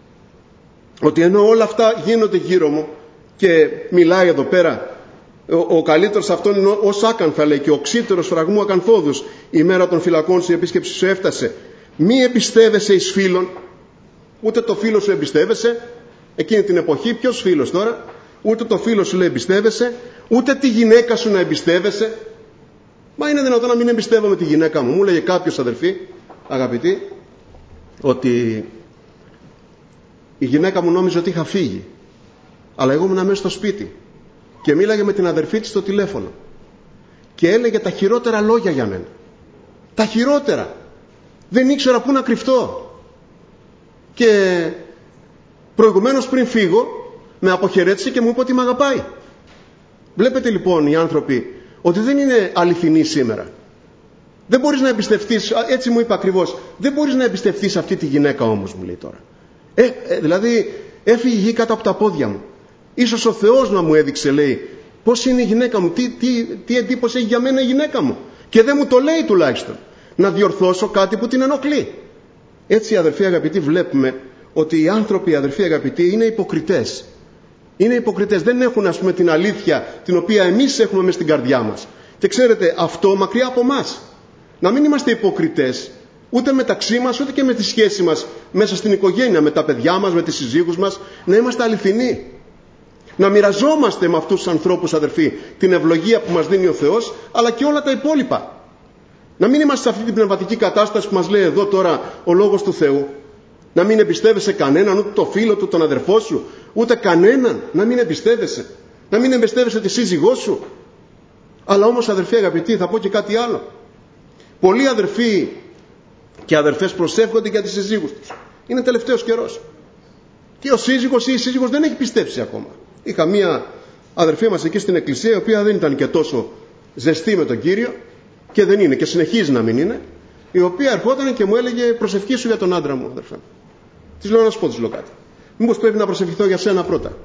ότι ενώ όλα αυτά γίνονται γύρω μου, και μιλάει εδώ πέρα, ο, ο καλύτερος αυτόν είναι ο Σάκαν, θα λέει, και ο οξύτερος φραγμού ακανθόδους, η μέρα των φυλακών σου η επίσκεψη σου έφτασε. Μη εμπιστεύεσαι εις φίλων, ούτε το φίλο σου εμπιστεύεσαι. Εκείνη την εποχή ποιος φίλος τώρα? Ούτε το φίλο σου λέει εμπιστεύεσαι, ούτε τη γυναίκα σου να εμπιστεύεσαι. Μα είναι δυνατόν να μην εμπιστεύομαι τη γυναίκα μου? Μου λέγε κάποιος, αδερφοί αγαπητοί, ότι η γυναίκα μου νόμιζε ότι είχα φύγει, αλλά εγώ ήμουν μέσα στο σπίτι και μίλαγε με την αδερφή της στο τηλέφωνο και έλεγε τα χειρότερα λόγια για μένα. Τα χειρότερα. Δεν ήξερα πού να κρυφτώ. Και προηγουμένως πριν φύγω με αποχαιρέτησε και μου είπε ότι με αγαπάει. Βλέπετε λοιπόν οι άνθρωποι ότι δεν είναι αληθινοί σήμερα. Δεν μπορείς να εμπιστευτείς, έτσι μου είπε ακριβώς, δεν μπορείς να εμπιστευτείς αυτή τη γυναίκα όμως, μου λέει τώρα. Ε, ε, δηλαδή έφυγε η γη κάτω από τα πόδια μου. Ίσως ο Θεός να μου έδειξε, λέει, πώς είναι η γυναίκα μου, τι, τι, τι εντύπωση έχει για μένα η γυναίκα μου. Και δεν μου το λέει τουλάχιστον. Να διορθώσω κάτι που την ενοχλεί. Έτσι, αδερφοί αγαπητοί, βλέπουμε ότι οι άνθρωποι, αδερφοί αγαπητοί, είναι υποκριτές. Είναι υποκριτές, δεν έχουν, ας πούμε, την αλήθεια την οποία εμείς έχουμε μες στην καρδιά μας. Και ξέρετε, αυτό μακριά από μας. Να μην είμαστε υποκριτές ούτε μεταξύ μας, ούτε και με τη σχέση μας μέσα στην οικογένεια, με τα παιδιά μας, με τις συζύγους μας. Να είμαστε αληθινοί. Να μοιραζόμαστε με αυτούς τους ανθρώπους, αδερφοί, την ευλογία που μας δίνει ο Θεός, αλλά και όλα τα υπόλοιπα. Να μην είμαστε σε αυτή την πνευματική κατάσταση που μας λέει εδώ τώρα ο Λόγος του Θεού. Να μην εμπιστεύεσαι κανέναν, ούτε το φίλο του, τον αδερφό σου, ούτε κανέναν. Να μην εμπιστεύεσαι. Να μην εμπιστεύεσαι τη σύζυγό σου. Αλλά όμως, αδερφοί αγαπητοί, θα πω και κάτι άλλο. Πολλοί αδερφοί και αδερφές προσεύχονται για τις σύζυγους τους. Είναι τελευταίος καιρός. Και ο σύζυγος ή η σύζυγος δεν έχει πιστέψει ακόμα. Είχα μία αδερφή μας εκεί στην εκκλησία, η οποία δεν ήταν και τόσο ζεστή με τον Κύριο, και δεν είναι και συνεχίζει να μην είναι, η οποία ερχόταν και μου έλεγε, προσευχήσου για τον άντρα μου, αδερφέ. Της λέω, να σου πω, της λέω κάτι. Μήπως πρέπει να προσευχηθώ για σένα πρώτα?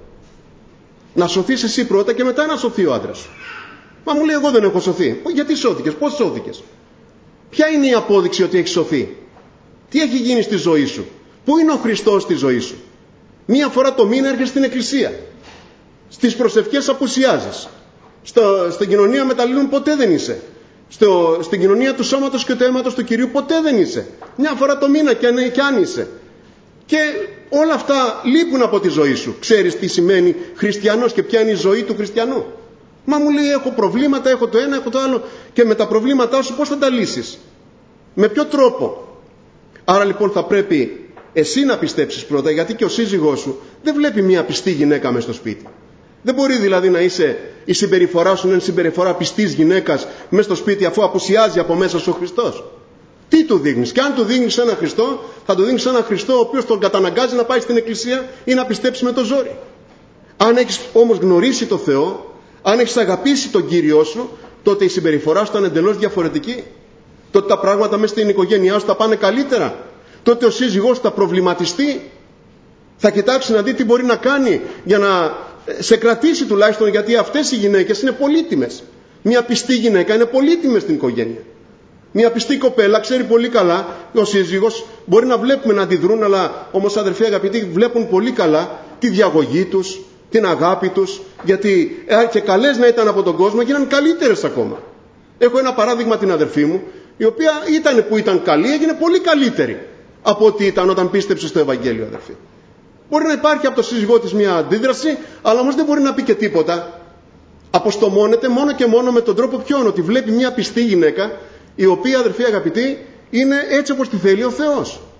Να σωθείς εσύ πρώτα και μετά να σωθεί ο άντρας σου. Μα μου λέει, εγώ δεν έχω σωθεί. Γιατί σώθηκες, πώς σώθηκες? Ποια είναι η απόδειξη ότι έχεις σωθεί? Τι έχει γίνει στη ζωή σου? Πού είναι ο Χριστός στη ζωή σου? Μία φορά το μήνα έρχεσαι στην εκκλησία. Στις προσευχές απουσιάζεις. Στο, στην κοινωνία μεταλλήλων ποτέ δεν είσαι. Στο, στην κοινωνία του σώματος και του αίματος του Κυρίου ποτέ δεν είσαι. Μια φορά το μήνα και αν, και αν είσαι. Και όλα αυτά λείπουν από τη ζωή σου. Ξέρεις τι σημαίνει χριστιανός και ποια είναι η ζωή του χριστιανού? Μα μου λέει, έχω προβλήματα, έχω το ένα, έχω το άλλο. Και με τα προβλήματά σου πώς θα τα λύσεις? Με ποιο τρόπο? Άρα λοιπόν θα πρέπει εσύ να πιστέψεις πρώτα, γιατί και ο σύζυγός σου δεν βλέπει μια πιστή γυναίκα μες στο σπίτι. Δεν μπορεί δηλαδή να είσαι, η συμπεριφορά σου να είναι συμπεριφορά πιστής γυναίκας μες στο σπίτι, αφού απουσιάζει από μέσα σου ο Χριστός. Τι του δείχνεις? Και αν του δείχνεις έναν Χριστό, θα του δείχνεις έναν Χριστό ο οποίος τον καταναγκάζει να πάει στην εκκλησία ή να πιστέψει με το ζόρι. Αν έχεις όμως γνωρίσει το Θεό, αν έχεις αγαπήσει τον Κύριό σου, τότε η συμπεριφορά σου ήταν εντελώς διαφορετική. Τότε τα πράγματα μέσα στην οικογένειά σου θα πάνε καλύτερα. Τότε ο σύζυγός θα προβληματιστεί. Θα κοιτάξει να δει τι μπορεί να κάνει για να σε κρατήσει τουλάχιστον, γιατί αυτές οι γυναίκες είναι πολύτιμες. Μια πιστή γυναίκα είναι πολύτιμη στην οικογένεια. Μια πιστή κοπέλα ξέρει πολύ καλά, ο σύζυγος μπορεί να βλέπουμε να αντιδρούν, αλλά όμως, αδερφοί αγαπητοί, βλέπουν πολύ καλά τη διαγωγή τους, την αγάπη τους, γιατί και καλές να ήταν από τον κόσμο, γίνανε καλύτερες ακόμα. Έχω ένα παράδειγμα, την αδερφή μου, η οποία ήταν που ήταν καλή, έγινε πολύ καλύτερη από ό,τι ήταν όταν πίστεψε στο Ευαγγέλιο, αδερφοί. Μπορεί να υπάρχει από το σύζυγό της μια αντίδραση, αλλά όμως δεν μπορεί να πει και τίποτα. Αποστομώνεται μόνο και μόνο με τον τρόπο ποιον? Ότι βλέπει μια πιστή γυναίκα, η οποία, αδερφοί αγαπητοί, είναι έτσι όπως τη θέλει ο Θεός.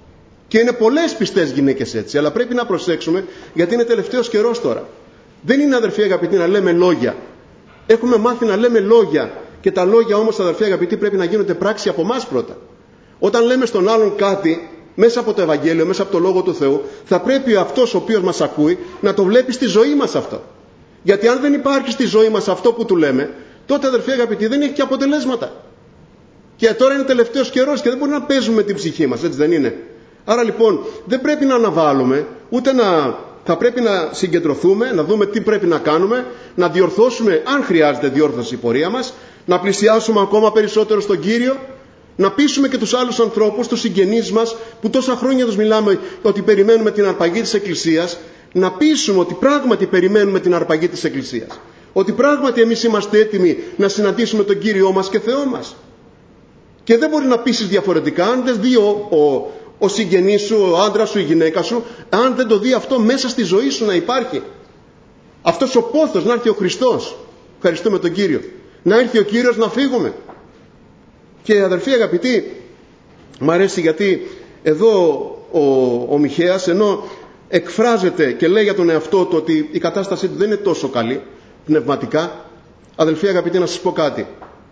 Και είναι πολλές πιστές γυναίκες έτσι, αλλά πρέπει να προσέξουμε, γιατί είναι τελευταίος καιρός τώρα. Δεν είναι, αδερφοί αγαπητοί, να λέμε λόγια. Έχουμε μάθει να λέμε λόγια, και τα λόγια όμως, αδερφοί αγαπητοί, πρέπει να γίνονται πράξη από εμάς πρώτα. Όταν λέμε στον άλλον κάτι μέσα από το Ευαγγέλιο, μέσα από το Λόγο του Θεού, θα πρέπει αυτός ο οποίος μας ακούει να το βλέπει στη ζωή μας αυτό. Γιατί αν δεν υπάρχει στη ζωή μας αυτό που του λέμε, τότε, αδερφοί αγαπητοί, δεν έχει και αποτελέσματα. Και τώρα είναι τελευταίος καιρός και δεν μπορεί να παίζουμε με την ψυχή μας, έτσι δεν είναι? Άρα λοιπόν δεν πρέπει να αναβάλουμε, ούτε να... θα πρέπει να συγκεντρωθούμε, να δούμε τι πρέπει να κάνουμε, να διορθώσουμε, αν χρειάζεται διόρθωση, η πορεία μας, να πλησιάσουμε ακόμα περισσότερο στον Κύριο, να πείσουμε και τους άλλους ανθρώπους, τους συγγενείς μας, που τόσα χρόνια τους μιλάμε ότι περιμένουμε την αρπαγή της Εκκλησίας, να πείσουμε ότι πράγματι περιμένουμε την αρπαγή της Εκκλησίας. Ότι πράγματι εμείς είμαστε έτοιμοι να συναντήσουμε τον Κύριό μας και Θεό μας. Και δεν μπορεί να πείσεις διαφορετικά αν δεν δει ο, ο, ο συγγενής σου, ο άντρας σου, η γυναίκα σου, αν δεν το δει αυτό μέσα στη ζωή σου να υπάρχει. Αυτός ο πόθος, να έρθει ο Χριστός. Ευχαριστούμε τον Κύριο. Να έρθει ο Κύριος, να φύγουμε. Και αδερφοί αγαπητοί, μου αρέσει γιατί εδώ ο, ο Μιχαίας, ενώ εκφράζεται και λέει για τον εαυτό του ότι η κατάστασή του δεν είναι τόσο καλή πνευματικά, αδελφοί αγαπητοί, να σας πω κάτι.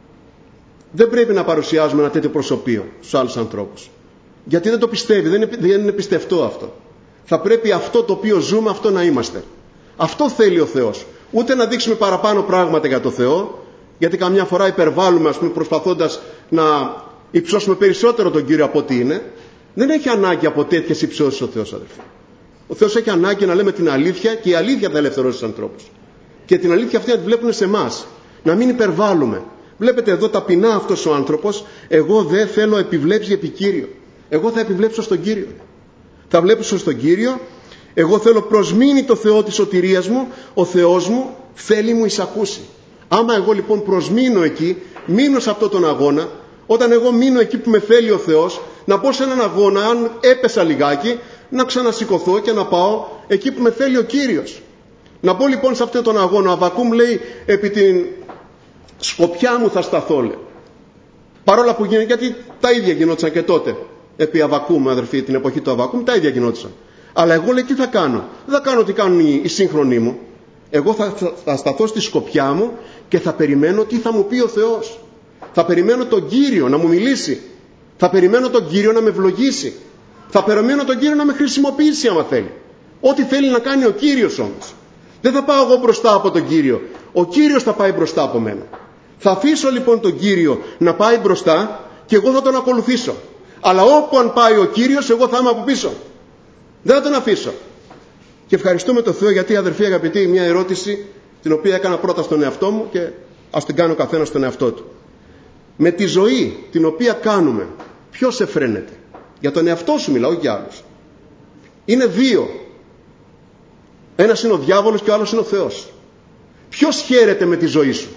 Δεν πρέπει να παρουσιάζουμε ένα τέτοιο προσωπείο στους άλλους ανθρώπους, γιατί δεν το πιστεύει, δεν είναι, δεν είναι πιστευτό αυτό. Θα πρέπει αυτό το οποίο ζούμε, αυτό να είμαστε. Αυτό θέλει ο Θεός. Ούτε να δείξουμε παραπάνω πράγματα για το Θεό, γιατί καμιά φορά υπερβάλλουμε, ας πούμε, προσπαθώντας να υψώσουμε περισσότερο τον Κύριο από ό,τι είναι. Δεν έχει ανάγκη από τέτοιες υψώσεις ο Θεός, αδελφοί. Ο Θεός έχει ανάγκη να λέμε την αλήθεια, και η αλήθεια θα ελευθερώσει τους ανθρώπους. Και την αλήθεια αυτή να τη βλέπουν σε εμάς. Να μην υπερβάλλουμε. Βλέπετε εδώ ταπεινά αυτός ο άνθρωπος. Εγώ δεν θέλω επιβλέψει επί Κύριο. Εγώ θα επιβλέψω στον Κύριο. Θα βλέπω στον Κύριο. Εγώ θέλω προσμείνει το Θεό της σωτηρίας μου. Ο Θεός μου θέλει μου εισακούσει. Άμα εγώ λοιπόν προσμείνω εκεί, μείνω σε αυτόν τον αγώνα, όταν εγώ μείνω εκεί που με θέλει ο Θεός, να πω σε έναν αγώνα, αν έπεσα λιγάκι, να ξανασηκωθώ και να πάω εκεί που με θέλει ο Κύριος. Να πω λοιπόν σε αυτόν τον αγώνα, ο Αββακούμ λέει, επί την σκοπιά μου θα σταθώ, λέει. Παρόλα που γίνεται, γιατί τα ίδια γινόντουσαν και τότε, επί Αββακούμ, αδερφοί, την εποχή του Αββακούμ, τα ίδια γινόντουσαν. Αλλά εγώ, λέει, τι θα κάνω? Δεν θα κάνω τι κάνουν οι, οι σύγχρονοι μου. Εγώ θα, θα, θα σταθώ στη σκοπιά μου και θα περιμένω τι θα μου πει ο Θεός. Θα περιμένω τον Κύριο να μου μιλήσει. Θα περιμένω τον Κύριο να με ευλογήσει. Θα περιμένω τον Κύριο να με χρησιμοποιήσει άμα θέλει. Ό,τι θέλει να κάνει ο Κύριος όμως. Δεν θα πάω εγώ μπροστά από τον Κύριο. Ο Κύριος θα πάει μπροστά από μένα. Θα αφήσω λοιπόν τον Κύριο να πάει μπροστά και εγώ θα τον ακολουθήσω. Αλλά όπου αν πάει ο Κύριος, εγώ θα είμαι από πίσω. Δεν θα τον αφήσω. Και ευχαριστούμε τον Θεό, γιατί, αδερφοί αγαπητοί, μια ερώτηση την οποία έκανα πρώτα στον εαυτό μου και ας την κάνει ο καθένας στον εαυτό του. Με τη ζωή την οποία κάνουμε, ποιος εφραίνεται? Για τον εαυτό σου μιλάω, όχι για άλλους. Είναι δύο. Ένας είναι ο διάβολος και ο άλλος είναι ο Θεός. Ποιος χαίρεται με τη ζωή σου?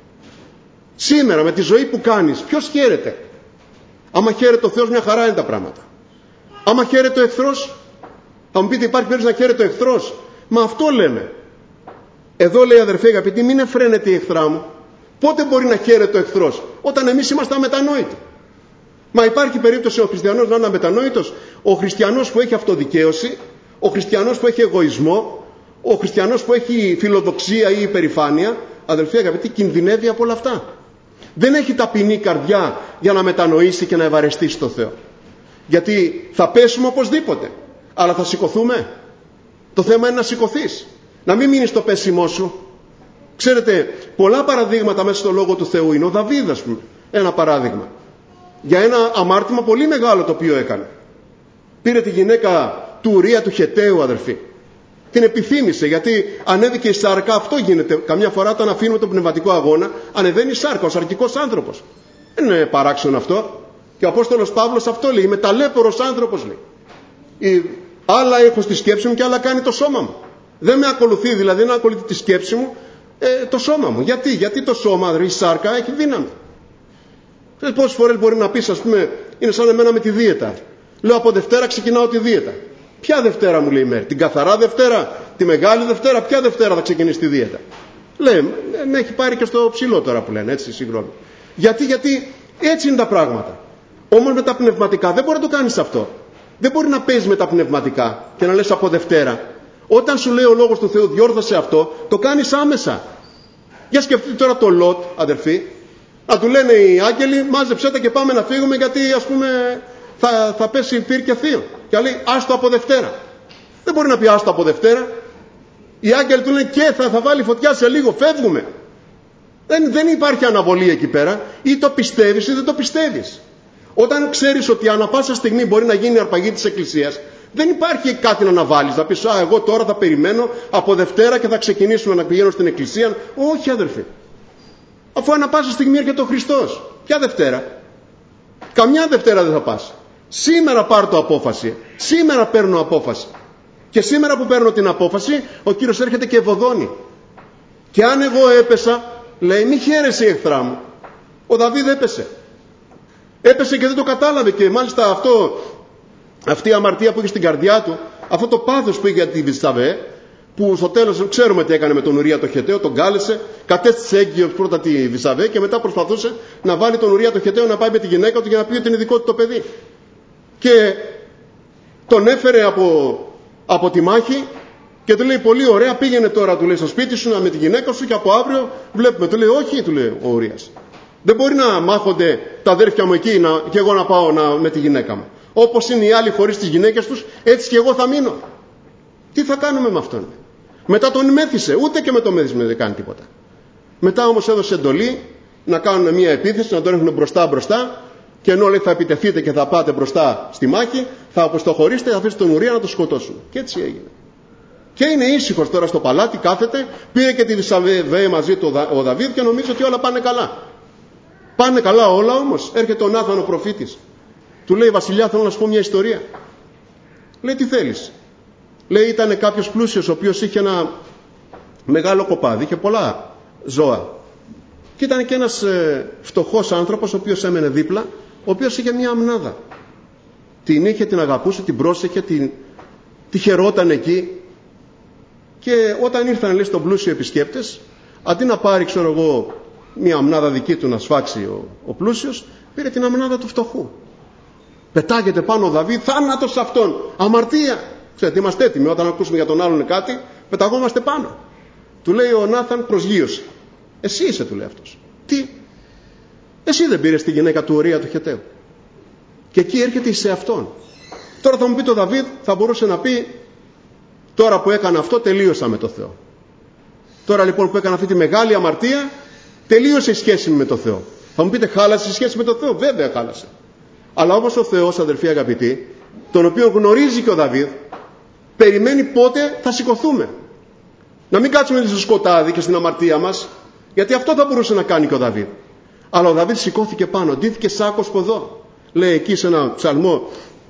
Σήμερα με τη ζωή που κάνεις, ποιος χαίρεται? Άμα χαίρεται ο Θεός, μια χαρά είναι τα πράγματα. Άμα χαίρεται ο εχθρός, θα μου πείτε, υπάρχει περίπτωση να χαίρεται ο εχθρός? Μα αυτό λέμε. Εδώ λέει, αδερφοί αγαπητοί, μην εφραίνεται η εχθρά μου. Πότε μπορεί να χαίρεται ο εχθρός? Όταν εμείς είμαστε αμετανόητοι. Μα υπάρχει περίπτωση ο χριστιανός να είναι αμετανόητος? Ο χριστιανός που έχει αυτοδικαίωση, ο χριστιανός που έχει εγωισμό, ο χριστιανός που έχει φιλοδοξία ή υπερηφάνεια, αδελφοί αγαπητοί, κινδυνεύει από όλα αυτά. Δεν έχει ταπεινή καρδιά για να μετανοήσει και να ευαρεστήσει το Θεό. Γιατί θα πέσουμε οπωσδήποτε, αλλά θα σηκωθούμε. Το θέμα είναι να σηκωθείς, να μην μείνεις στο πέσιμό σου. Ξέρετε, πολλά παραδείγματα μέσα στο Λόγο του Θεού είναι. Ο Δαβίδ, ας πούμε, ένα παράδειγμα για ένα αμάρτημα πολύ μεγάλο το οποίο έκανε. Πήρε τη γυναίκα του Ουρία του Χεταίου, αδερφοί. Την επιθύμησε, γιατί ανέβηκε η σάρκα. Αυτό γίνεται καμιά φορά όταν αφήνουμε τον πνευματικό αγώνα. Ανεβαίνει η σάρκα, ο σαρκικός άνθρωπος. Δεν είναι παράξενο αυτό. Και ο Απόστολος Παύλος αυτό λέει. Είμαι ταλέπορος άνθρωπος, λέει. Η... Άλλα έχω στη σκέψη μου και άλλα κάνει το σώμα μου. Δεν με ακολουθεί, δηλαδή να ακολουθεί τη σκέψη μου ε, το σώμα μου. Γιατί, γιατί το σώμα, δηλαδή η σάρκα έχει δύναμη. Πόσες φορές μπορεί να πεις, ας πούμε, είναι σαν εμένα με τη δίαιτα. Λέω από Δευτέρα ξεκινάω τη δίαιτα. Ποια Δευτέρα μου λέει η μέρη? Την καθαρά Δευτέρα, τη μεγάλη Δευτέρα? Ποια Δευτέρα θα ξεκινήσει τη δίαιτα? Λέει, με έχει πάρει και στο ψηλό τώρα που λένε, έτσι, συγγνώμη. Γιατί, γιατί έτσι είναι τα πράγματα. Όμως με τα πνευματικά δεν μπορεί να το κάνεις αυτό. Δεν μπορεί να παίζει με τα πνευματικά και να λες από Δευτέρα. Όταν σου λέει ο Λόγος του Θεού διόρθωσε αυτό, το κάνεις άμεσα. Για σκεφτείτε τώρα το Λότ, αδερφοί, να του λένε οι άγγελοι, μάζεψέ τα και πάμε να φύγουμε, γιατί ας πούμε θα, θα πέσει πυρ και θείο. Και λέει άστο από Δευτέρα. Δεν μπορεί να πει άστο από Δευτέρα. Οι άγγελοι του λένε και θα, θα βάλει φωτιά σε λίγο, φεύγουμε. Δεν, δεν υπάρχει αναβολή εκεί πέρα. Ή το πιστεύεις ή δεν το πιστεύεις. Όταν ξέρεις ότι ανά πάσα στιγμή μπορεί να γίνει η αρπαγή της Εκκλησίας, δεν υπάρχει κάτι να αναβάλεις, να πεις α, εγώ τώρα θα περιμένω από Δευτέρα και θα ξεκινήσουμε να πηγαίνω στην Εκκλησία. Όχι, αδερφοί. Αφού ανά πάσα στιγμή έρχεται ο Χριστός. Ποια Δευτέρα? Καμιά Δευτέρα δεν θα πας. Σήμερα πάρω το απόφαση. Σήμερα παίρνω απόφαση. Και σήμερα που παίρνω την απόφαση, ο Κύριος έρχεται και ευωδώνει. Και αν εγώ έπεσα, λέει, μη χαίρεσαι εχθρά μου. Ο Δαβίδ έπεσε. Έπεσε και δεν το κατάλαβε, και μάλιστα αυτό, αυτή η αμαρτία που είχε στην καρδιά του, αυτό το πάθος που είχε για τη Βιτσαβέ, που στο τέλος ξέρουμε τι έκανε με τον Ουρία το Χεταίο, τον κάλεσε, κατέστησε έγκυος πρώτα τη Βιτσαβέ και μετά προσπαθούσε να βάλει τον Ουρία το Χεταίο να πάει με τη γυναίκα του για να πει ότι είναι δικό του το παιδί. Και τον έφερε από, από τη μάχη και του λέει πολύ ωραία, πήγαινε τώρα, του λέει, στο σπίτι σου με τη γυναίκα σου και από αύριο βλέπουμε. Του λέει όχι, του λέει ο Ουρίας. Δεν μπορεί να μάχονται τα αδέρφια μου εκεί να, και εγώ να πάω να, με τη γυναίκα μου. Όπως είναι οι άλλοι χωρίς τις γυναίκες τους, έτσι και εγώ θα μείνω. Τι θα κάνουμε με αυτόν? Μετά τον μέθησε, ούτε και με το μέθισμα δεν κάνει τίποτα. Μετά όμως έδωσε εντολή να κάνουν μια επίθεση, να τον έχουν μπροστά μπροστά, και ενώ λέει θα επιτεθείτε και θα πάτε μπροστά στη μάχη, θα αποστοχωρήσετε, θα αφήσετε τον Ουρία να το σκοτώσουν. Και έτσι έγινε. Και είναι ήσυχος τώρα στο παλάτι, κάθεται, πήρε και τη Βιτσαβέ μαζί του ο Δαβίδ και νομίζει ότι όλα πάνε καλά. Πάνε καλά όλα, όμως έρχεται ο Νάθαν ο προφήτης. Του λέει, βασιλιά, θέλω να σου πω μια ιστορία. Λέει, τι θέλεις? Λέει, ήταν κάποιος πλούσιος ο οποίος είχε ένα μεγάλο κοπάδι, είχε πολλά ζώα. Και ήταν και ένας ε, φτωχός άνθρωπος ο οποίος έμενε δίπλα, ο οποίος είχε μια αμνάδα. Την είχε, την αγαπούσε, την πρόσεχε, την, τη χαιρόταν εκεί. Και όταν ήρθαν, λέει, στον πλούσιο επισκέπτες, αντί να πάρει, ξέρω εγώ, μια αμνάδα δική του να σφάξει ο, ο πλούσιος, πήρε την αμνάδα του φτωχού. Πετάγεται πάνω ο Δαβίδ, θάνατος αυτόν, αμαρτία. Ξέρετε, είμαστε έτοιμοι όταν ακούσουμε για τον άλλον κάτι, πεταγόμαστε πάνω. Του λέει ο Νάθαν, προσγείωσε. Εσύ είσαι, του λέει αυτός. Τι? Εσύ δεν πήρες τη γυναίκα του Ουρία του Χεταίου? Και εκεί έρχεται σε αυτόν. Τώρα θα μου πει το Δαβίδ, θα μπορούσε να πει, τώρα που έκανα αυτό τελείωσα με το Θεό. Τώρα λοιπόν που έκανα αυτή τη μεγάλη αμαρτία, τελείωσε η σχέση μου με το Θεό. Θα μου πείτε, χάλασε η σχέση με το Θεό? Βέβαια χάλασε. Αλλά όπως ο Θεός, αδερφοί αγαπητοί, τον οποίο γνωρίζει και ο Δαβίδ, περιμένει πότε θα σηκωθούμε. Να μην κάτσουμε στο σκοτάδι και στην αμαρτία μας, γιατί αυτό θα μπορούσε να κάνει και ο Δαβίδ. Αλλά ο Δαβίδ σηκώθηκε πάνω, ντύθηκε σάκος ποδό. Λέει εκεί σε ένα ψαλμό,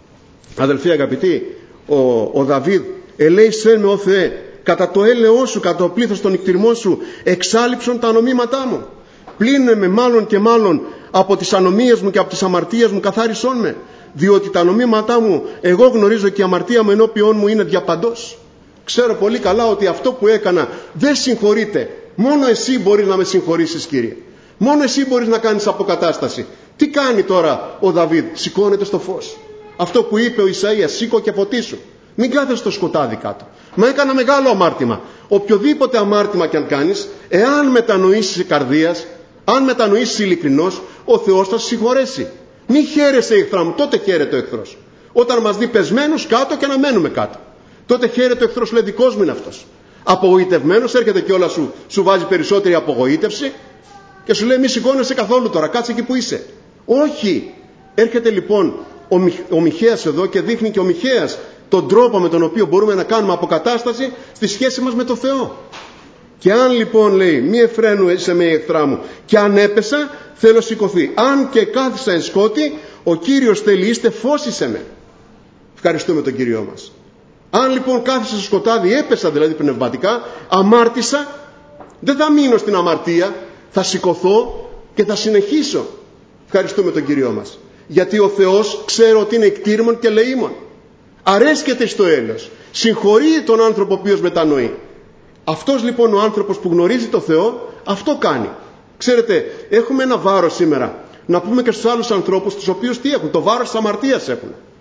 αδελφοί αγαπητοί, ο, ο Δαβίδ, ελέησέ με, ο Θεέ, κατά το έλεος σου, κατά το πλήθος των νικτυρμών σου, εξάλειψον τα ανομήματά μου. Πλύνε με μάλλον και μάλλον από τις ανομίες μου και από τις αμαρτίες μου, καθάρισόν με. Διότι τα ανομήματά μου εγώ γνωρίζω και η αμαρτία μου ενώπιόν μου είναι διαπαντός. Ξέρω πολύ καλά ότι αυτό που έκανα δεν συγχωρείται. Μόνο εσύ μπορείς να με συγχωρήσεις, Κύριε. Μόνο εσύ μπορείς να κάνεις αποκατάσταση. Τι κάνει τώρα ο Δαβίδ? Σηκώνεται στο φως. Αυτό που είπε ο Ισαΐας, σήκω και ποτίσου. Μην κάθεσαι στο σκοτάδι κάτω. Μα έκανα μεγάλο αμάρτημα. Οποιοδήποτε αμάρτημα κι αν κάνεις, εάν μετανοήσεις καρδίας, αν μετανοήσεις ειλικρινώς, ο Θεός θα σε συγχωρέσει. Μη χαίρεσαι, εχθρά μου, τότε χαίρεται ο εχθρός. Όταν μας δει πεσμένους κάτω και να μένουμε κάτω, τότε χαίρεται ο εχθρός, λέει, δικός μου είναι αυτός. Απογοητευμένος, έρχεται και όλα σου, σου βάζει περισσότερη απογοήτευση και σου λέει, μη σηκώνεσαι καθόλου τώρα, κάτσε εκεί που είσαι. Όχι. Έρχεται λοιπόν ο, Μι, ο Μιχαίας εδώ και δείχνει και ο Μιχαίας τον τρόπο με τον οποίο μπορούμε να κάνουμε αποκατάσταση στη σχέση μας με το Θεό. Και αν λοιπόν, λέει, μη εφραίνου είσαι με, εχθρά μου, και αν έπεσα θέλω σηκωθεί. Αν και κάθισα εν σκότη, ο Κύριος θέλει, είστε φώσισε με. Ευχαριστούμε τον Κύριό μας. Αν λοιπόν κάθισα στο σκοτάδι, έπεσα δηλαδή πνευματικά, αμάρτησα, δεν θα μείνω στην αμαρτία, θα σηκωθώ και θα συνεχίσω. Ευχαριστούμε τον Κύριό μας. Γιατί ο Θεός ξέρω ότι είναι εκτήρημον και λεήμον. Αρέσκεται στο έλεος. Συγχωρεί τον άνθρωπο ο οποίος μετανοεί. Αυτός λοιπόν ο άνθρωπος που γνωρίζει το Θεό, αυτό κάνει. Ξέρετε, έχουμε ένα βάρος σήμερα. Να πούμε και στους άλλους ανθρώπους, τους οποίους τι έχουν? Το βάρος της αμαρτίας έχουν.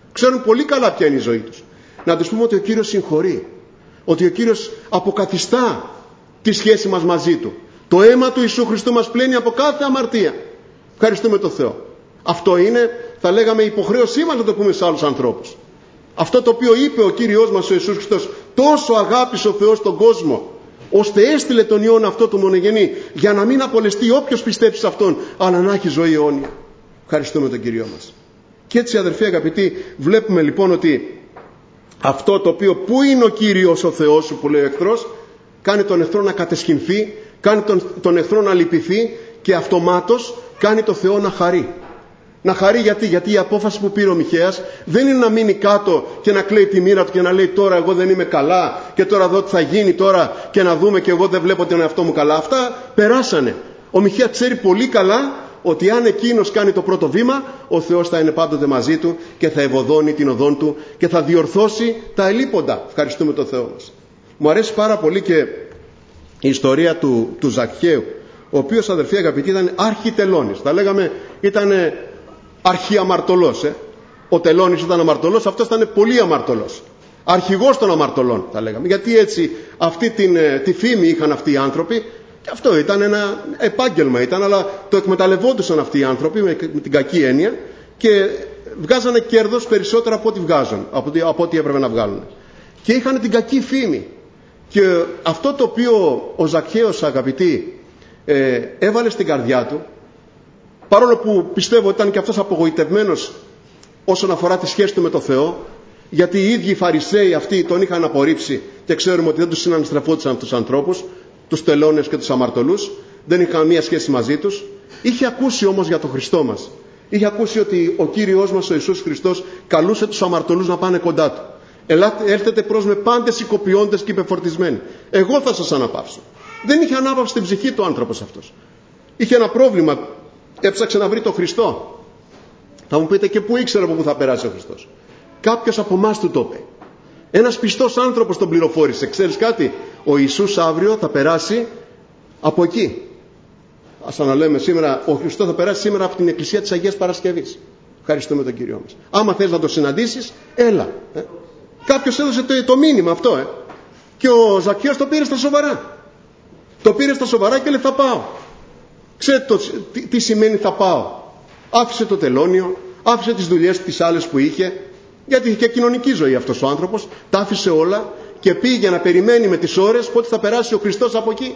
Ξέρουν πολύ καλά ποια είναι η ζωή τους. Να τους πούμε ότι ο Κύριος συγχωρεί, ότι ο Κύριος αποκαθιστά τη σχέση μας μαζί Του. Το αίμα του Ιησού Χριστού μας πλένει από κάθε αμαρτία. Ευχαριστούμε τον Θεό. Αυτό είναι, θα λέγαμε, υποχρέωσή μας να το πούμε σε άλλους ανθρώπους. Αυτό το οποίο είπε ο Κύριος μας ο Ιησούς Χριστός, τόσο αγάπησε ο Θεός τον κόσμο, ώστε έστειλε τον Υιόν αυτό του μονογενή, για να μην απολεστεί όποιος πιστέψει σε Αυτόν, αλλά να έχει ζωή αιώνια. Ευχαριστούμε τον Κύριο μας. Και έτσι, αδερφοί αγαπητοί, βλέπουμε λοιπόν ότι αυτό το οποίο, πού είναι ο Κύριος ο Θεός σου, που λέει ο εχθρός, κάνει τον εχθρό να κατεσχυνθεί, κάνει τον, τον εχθρό να λυπηθεί και αυτομάτως κάνει τον Θεό να χαρεί. Να χαρεί γιατί, γιατί η απόφαση που πήρε ο Μιχαίας δεν είναι να μείνει κάτω και να κλαίει τη μοίρα του και να λέει τώρα εγώ δεν είμαι καλά και τώρα εδώ τι θα γίνει τώρα και να δούμε και εγώ δεν βλέπω τον εαυτό μου καλά. Αυτά περάσανε. Ο Μιχαίας ξέρει πολύ καλά ότι αν εκείνος κάνει το πρώτο βήμα, ο Θεός θα είναι πάντοτε μαζί του και θα ευωδώνει την οδόν του και θα διορθώσει τα ελλείποντα. Ευχαριστούμε τον Θεό μας. Μου αρέσει πάρα πολύ και η ιστορία του, του Ζακχαίου, ο οποίος, αδερφοί αγαπητοί, ήταν αρχιτελώνης. Θα λέγαμε ήταν αρχιαμαρτωλός. Ε. Ο τελώνης ήταν αμαρτωλός, αυτός ήταν πολύ αμαρτωλός. Αρχηγός των αμαρτωλών, θα λέγαμε. Γιατί έτσι αυτή την, τη φήμη είχαν αυτοί οι άνθρωποι. Και αυτό ήταν ένα επάγγελμα ήταν, αλλά το εκμεταλλευόντουσαν αυτοί οι άνθρωποι με την κακή έννοια και βγάζανε κέρδος περισσότερο από ό,τι βγάζουν, από, από ό,τι έπρεπε να βγάλουν. Και είχαν την κακή φήμη. Και αυτό το οποίο ο Ζακχαίος, αγαπητοί, ε, έβαλε στην καρδιά του, παρόλο που πιστεύω ότι ήταν και αυτός απογοητευμένος όσον αφορά τη σχέση του με τον Θεό, γιατί οι ίδιοι οι Φαρισαίοι αυτοί τον είχαν απορρίψει και ξέρουμε ότι δεν τους συναναστρεφόντουσαν τους ανθρώπους, τους τελώνες και τους αμαρτωλούς, δεν είχαν καμία σχέση μαζί τους. Είχε ακούσει όμως για τον Χριστό μας. Είχε ακούσει ότι ο Κύριος μας ο Ιησούς Χριστός καλούσε τους αμαρτωλούς να πάνε κοντά Του. Ελάτε, έλθετε προς με πάντες οικοποιώντες και υπεφορτισμένοι. Εγώ θα σας αναπαύσω. Δεν είχε ανάπαυση στην ψυχή του άνθρωπος αυτός. Είχε ένα πρόβλημα. Έψαξε να βρει τον Χριστό. Θα μου πείτε, και πού ήξερε από πού θα περάσει ο Χριστός? Κάποιος από εμάς του το είπε. Ένας πιστός άνθρωπος τον πληροφόρησε. Ξέρεις κάτι? Ο Ιησούς αύριο θα περάσει από εκεί. Ας αναλέμε σήμερα, ο Χριστός θα περάσει σήμερα από την εκκλησία της Αγίας Παρασκευής. Ευχαριστούμε τον Κύριο μας. Άμα θες να το συναντήσεις, έλα. Ε. Κάποιος έδωσε το, το μήνυμα αυτό. Ε. Και ο Ζακχαίος το πήρε στα σοβαρά. Το πήρε στα σοβαρά και λέει θα πάω. Ξέρετε το, τι, τι σημαίνει θα πάω? Άφησε το τελώνιο, άφησε τις δουλειές τις άλλες που είχε, γιατί είχε και κοινωνική ζωή αυτός ο άνθρωπος, τα άφησε όλα και πήγε να περιμένει με τις ώρες πότε θα περάσει ο Χριστός από εκεί.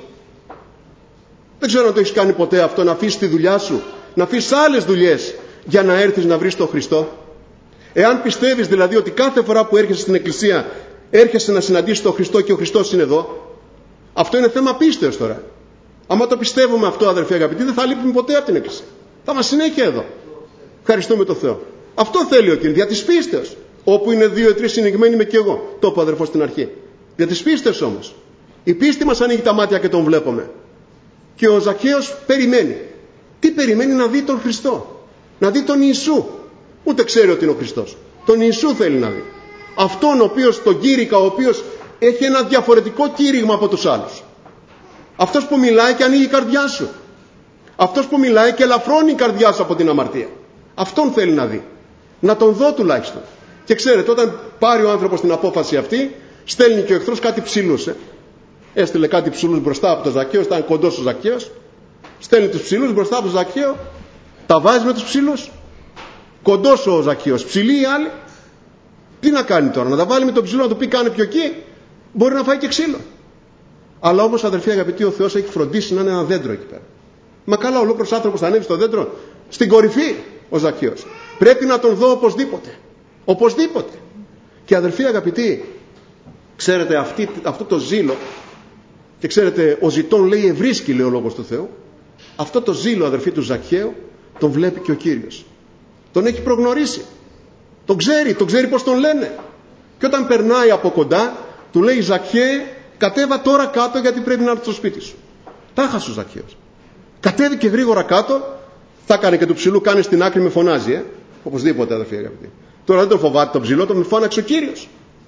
Δεν ξέρω αν το έχεις κάνει ποτέ αυτό, να αφήσεις τη δουλειά σου, να αφήσεις άλλες δουλειές για να έρθεις να βρεις τον Χριστό. Εάν πιστεύεις δηλαδή ότι κάθε φορά που έρχεσαι στην εκκλησία έρχεσαι να συναντήσεις τον Χριστό και ο Χριστός είναι εδώ, αυτό είναι θέμα πίστεως τώρα. Άμα το πιστεύουμε αυτό, αδερφοί αγαπητοί, δεν θα λείπουμε ποτέ από την εκκλησία. Θα είμαστε συνέχεια εδώ. Ευχαριστούμε τον Θεό. Αυτό θέλει ο Κύριος, δια της πίστεως. Όπου είναι δύο ή τρεις συνηγμένοι είμαι και εγώ, το είπα αδερφό στην αρχή. Δια της πίστεως όμως. Η πίστη μας ανοίγει τα μάτια και τον βλέπουμε. Και ο Ζακχαίος περιμένει. Τι περιμένει? Να δει τον Χριστό. Να δει τον Ιησού. Ούτε ξέρει ότι είναι ο Χριστός. Τον Ιησού θέλει να δει. Αυτόν ο οποίος, τον κήρυκα, ο οποίος έχει ένα διαφορετικό κήρυγμα από τους άλλους. Αυτός που μιλάει και ανοίγει η καρδιά σου. Αυτός που μιλάει και ελαφρώνει η καρδιά σου από την αμαρτία. Αυτόν θέλει να δει. Να τον δω τουλάχιστον. Και ξέρετε, όταν πάρει ο άνθρωπος την απόφαση αυτή, στέλνει και ο εχθρός κάτι ψηλούς. Ε. Έστειλε κάτι ψηλούς μπροστά από τον Ζακχαίο, ήταν κοντός ο Ζακχαίος. Στέλνει τους ψηλούς μπροστά από τον Ζακχαίο, τα βάζει με τους ψηλούς. Κοντός ο Ζακχαίος, ψηλοί οι άλλοι. Τι να κάνει τώρα, να τα βάλει με τον ψηλό, να του πει κάνε πιο εκεί? Μπορεί να φάει και ξύλο. Αλλά όμως, αδερφοί αγαπητοί, ο Θεός έχει φροντίσει να είναι ένα δέντρο εκεί πέρα. Μα καλά, ολόκληρος άνθρωπος θα ανέβει στο δέντρο, στην κορυφή ο Ζακχαίος. Πρέπει να τον δω οπωσδήποτε. Οπωσδήποτε. Και αδερφοί αγαπητοί, ξέρετε αυτή, αυτό το ζήλο, και ξέρετε ο ζητών λέει ευρίσκει, λέει ο λόγος του Θεού. Αυτό το ζήλο, αδερφοί, του Ζακχαίου τον βλέπει και ο Κύριος. Τον έχει προγνωρίσει. Τον ξέρει, τον ξέρει πως τον λένε. Και όταν περνάει από κοντά του λέει Ζακχαίε, κατέβα τώρα κάτω γιατί πρέπει να έρθει στο σπίτι σου. Τάχασε ο Ζακχαίος. Κατέβηκε γρήγορα κάτω. Θα έκανε και του ψηλού, κάνει στην άκρη, με φωνάζει. Ε? Οπωσδήποτε, αδερφοί αγαπητοί. Τώρα δεν τον φοβάται τον ψηλό, τον με φώναξε ο Κύριος.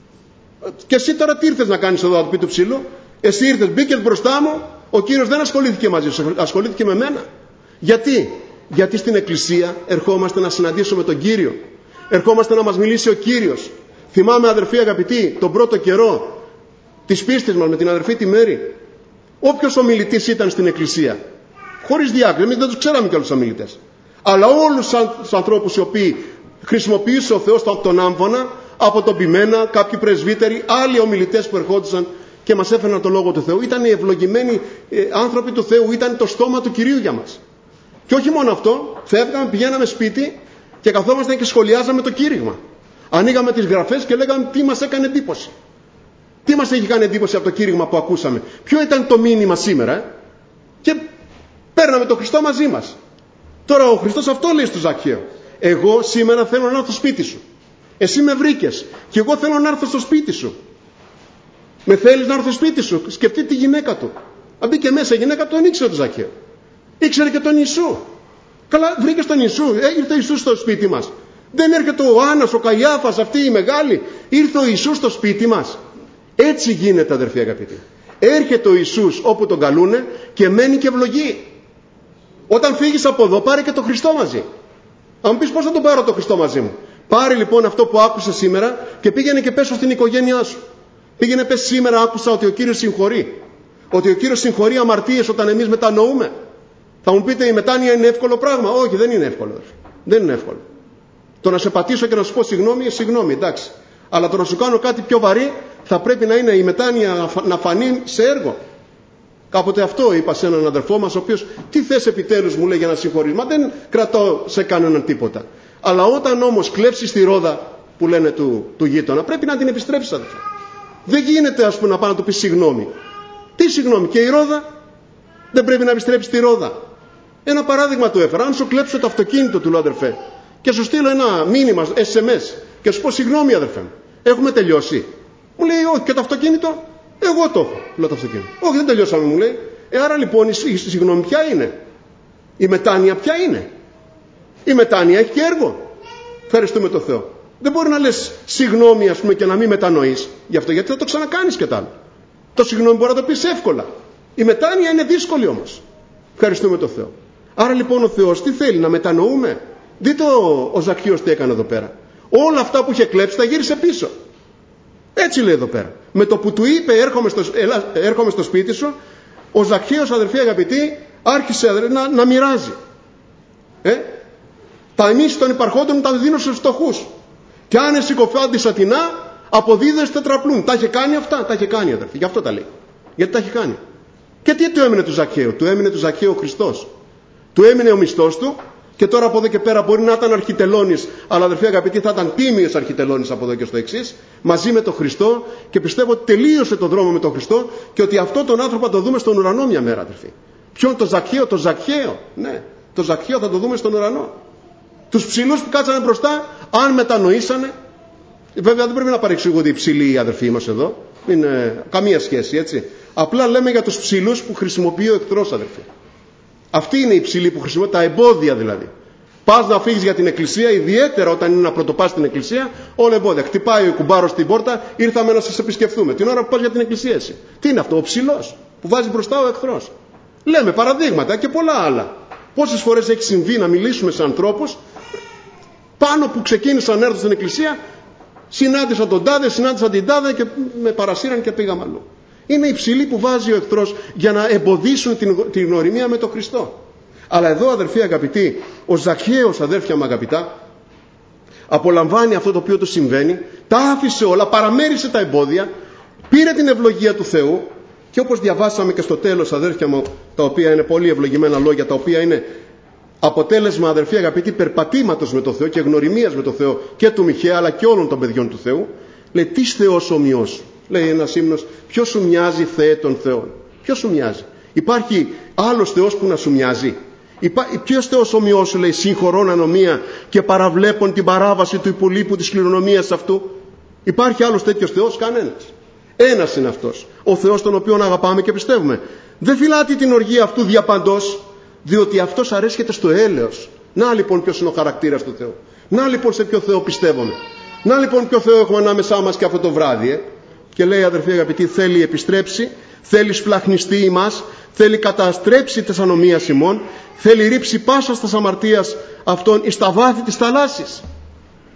Και εσύ τώρα τι ήρθες να κάνεις εδώ, θα του πει του ψηλού? Εσύ ήρθες, μπήκες μπροστά μου. Ο Κύριος δεν ασχολήθηκε μαζί σου, ασχολήθηκε με μένα. Γιατί? Γιατί στην εκκλησία ερχόμαστε να συναντήσουμε τον Κύριο. ερχόμαστε να μας μιλήσει ο Κύριος. Θυμάμαι, αδερφοί αγαπητοί, τον πρώτο καιρό της πίστης μας με την αδερφή τη Μέρη. Όποιος ομιλητής ήταν στην εκκλησία, χωρίς διάκριση, εμείς δεν τους ξέραμε κιόλας τους ομιλητές, αλλά όλους τους ανθρώπους οι οποίοι χρησιμοποιούσε ο Θεός τον άμφωνα, από τον Πιμένα, κάποιοι πρεσβύτεροι, άλλοι ομιλητές που ερχόντουσαν και μας έφεραν το Λόγο του Θεού. Ήταν οι ευλογημένοι ε, άνθρωποι του Θεού, ήταν το στόμα του Κυρίου για μας. Και όχι μόνο αυτό, φεύγαμε, πηγαίναμε σπίτι και καθόμασταν και σχολιάζαμε το κήρυγμα. Ανοίγαμε τις γραφές και λέγαμε τι μας έκανε εντύπωση. Τι μας έχει κάνει εντύπωση από το κήρυγμα που ακούσαμε. Ποιο ήταν το μήνυμα σήμερα. Ε? Και παίρναμε τον Χριστό μαζί μας. Τώρα ο Χριστός αυτό λέει στο Ζακχαίο. Εγώ σήμερα θέλω να έρθω στο σπίτι σου. Εσύ με βρήκες και εγώ θέλω να έρθω στο σπίτι σου. Με θέλεις να έρθω στο σπίτι σου? Σκεφτεί τη γυναίκα του. Αν μπήκε μέσα η γυναίκα του, τον ήξερε τον Ζακχαίο. Ήξερε και τον Ιησού. Καλά, βρήκε τον Ιησού. Ε, ήρθε ο Ιησούς στο σπίτι μας. Δεν έρχεται ο Άννας, ο Καϊάφας, αυτοί οι μεγάλοι. Ήρθε ο Ιησούς στο σπίτι μας. Έτσι γίνεται, αδερφοί αγαπητοί. Έρχεται ο Ιησούς όπου τον καλούνε και μένει και ευλογεί. Όταν φύγεις από εδώ, πάρε και τον Χριστό μαζί. Αν μου πεις πώς θα τον πάρω τον Χριστό μαζί μου. Πάρε λοιπόν αυτό που άκουσα σήμερα και πήγαινε και πέσω στην οικογένειά σου. Πήγαινε πες σήμερα άκουσα ότι ο Κύριος συγχωρεί. Ότι ο Κύριος συγχωρεί αμαρτίες όταν εμείς μετανοούμε. Θα μου πείτε η μετάνοια είναι εύκολο πράγμα. Όχι, δεν είναι εύκολο. Δεν είναι εύκολο. Το να σε πατήσω και να σου πω συγγνώμη, συγγνώμη, εντάξει. Αλλά το να σου κάνω κάτι πιο βαρύ θα πρέπει να είναι η μετάνοια να φανεί σε έργο. Κάποτε αυτό είπα σε έναν αδερφό μας, ο οποίος τι θες επιτέλους μου λέει για να συγχωρείς. Μα δεν κρατώ σε κανέναν τίποτα. Αλλά όταν όμως κλέψεις τη ρόδα που λένε του, του γείτονα, πρέπει να την επιστρέψεις, αδερφέ. Δεν γίνεται ας πούμε να πάει να του πεις συγγνώμη. Τι συγγνώμη, και η ρόδα δεν πρέπει να επιστρέψεις τη ρόδα. Ένα παράδειγμα του έφερα. Αν σου κλέψω το αυτοκίνητο του, λέω αδερφέ, και σου στείλω ένα μήνυμα ες εμ ες και σου πω συγγνώμη αδερφέ μου, έχουμε τελειώσει. Μου λέει όχι, και το αυτοκίνητο εγώ το έχω. Λέω το αυτοκίνητο. Όχι, δεν τελειώσαμε, μου λέει. Ε, άρα λοιπόν η συγγνώμη ποια είναι? Η μετάνοια ποια είναι? Η μετάνοια έχει και έργο. Ευχαριστούμε τον Θεό. Δεν μπορεί να λες συγγνώμη ας πούμε και να μην μετανοείς γι' αυτό, γιατί θα το ξανακάνεις και τ' άλλο. Το συγγνώμη μπορεί να το πεις εύκολα. Η μετάνοια είναι δύσκολη όμως. Ευχαριστούμε τον Θεό. Άρα λοιπόν ο Θεός τι θέλει? Να μετανοούμε. Δείτε ο, ο Ζακχαίος τι έκανε εδώ πέρα. Όλα αυτά που είχε κλέψει τα γύρισε πίσω. Έτσι λέει εδώ πέρα. Με το που του είπε έρχομαι στο, έλα, έρχομαι στο σπίτι σου, ο Ζακχαίος, αδερφοί αγαπητοί, άρχισε αδερφοί, να, να μοιράζει. Ε? Τα εμείς των υπαρχόντων τα δίνω στους φτωχούς. Και αν εσηκοφάντης σατινά, αποδίδες τετραπλούν. Τα είχε κάνει αυτά, τα είχε κάνει αδερφοί. Γι' αυτό τα λέει. Γιατί τα είχε κάνει. Και τι του έμεινε του Ζακχαίου? Του έμεινε του Ζακχαίου ο Χριστός. Του έμεινε ο μισθός του. Και τώρα από εδώ και πέρα μπορεί να ήταν αρχιτελώνης, αλλά αδερφοί αγαπητοί θα ήταν τίμιος αρχιτελώνης από εδώ και στο εξής, μαζί με τον Χριστό, και πιστεύω ότι τελείωσε το δρόμο με τον Χριστό και ότι αυτόν τον άνθρωπο θα το δούμε στον ουρανό μια μέρα, αδερφοί. Ποιον? Το Ζακχαίο, το Ζακχαίο. Ναι, το Ζακχαίο θα το δούμε στον ουρανό. Τους ψηλούς που κάτσανε μπροστά, αν μετανοήσανε, βέβαια δεν πρέπει να παρεξηγούνται οι ψηλοί αδερφοί μας εδώ, είναι καμία σχέση έτσι. Απλά λέμε για τους ψηλούς που χρησιμοποιεί ο εχθρός, αδερφοί. Αυτή είναι η ψηλή που χρησιμοποιεί, τα εμπόδια δηλαδή. Πας να φύγεις για την εκκλησία, ιδιαίτερα όταν είναι να πρωτοπάς στην εκκλησία, όλα εμπόδια. Χτυπάει ο κουμπάρος στην πόρτα, ήρθαμε να σας επισκεφθούμε. Την ώρα που πας για την εκκλησία εσύ. Τι είναι αυτό? Ο ψηλός που βάζει μπροστά ο εχθρός. Λέμε παραδείγματα και πολλά άλλα. Πόσες φορές έχει συμβεί να μιλήσουμε σε ανθρώπους, πάνω που ξεκίνησαν να έρθουν στην εκκλησία, συνάντησα τον τάδε, συνάντησα την τάδε και με παρασύραν και πήγαμε αλλού. Είναι οι ψηλοί που βάζει ο εχθρός για να εμποδίσουν την, την γνωριμία με τον Χριστό. Αλλά εδώ αδερφοί αγαπητοί, ο Ζακχαίος, αδέρφια μου αγαπητά, απολαμβάνει αυτό το οποίο του συμβαίνει, τα άφησε όλα, παραμέρισε τα εμπόδια, πήρε την ευλογία του Θεού και όπως διαβάσαμε και στο τέλος, αδέρφια μου, τα οποία είναι πολύ ευλογημένα λόγια, τα οποία είναι αποτέλεσμα, αδερφοί αγαπητοί, περπατήματος με τον Θεό και γνωριμίας με τον Θεό και του Μιχαία αλλά και όλων των παιδιών του Θεού, λέει τις Θεός ομοιός. Λέει ένας ύμνος, ποιος σου μοιάζει Θεέ των Θεών? Ποιος σου μοιάζει? Υπάρχει άλλος Θεός που να σου μοιάζει? Υπά... Ποιος Θεός ομοιός σου? Λέει συγχωρών ανομία και παραβλέπων την παράβαση του υπολείπου της κληρονομίας αυτού. Υπάρχει άλλος τέτοιος Θεός? Κανένας. Ένας είναι αυτός. Ο Θεός τον οποίον αγαπάμε και πιστεύουμε. Δεν φυλάται την οργή αυτού διαπαντός, διότι αυτός αρέσκεται στο έλεος. Να λοιπόν ποιος είναι ο χαρακτήρας του Θεού. Να λοιπόν σε ποιο Θεό πιστεύουμε. Να λοιπόν ποιο Θεό έχουμε ανάμεσά μας και αυτό το βράδυ. Ε? Και λέει αδερφοί αγαπητοί, θέλει επιστρέψει, θέλει σπλαχνιστεί ημάς, θέλει καταστρέψει τες ανομίας ημών, θέλει ρίψει πάσα στα αμαρτίας αυτών εις τα βάθη της θαλάσσης.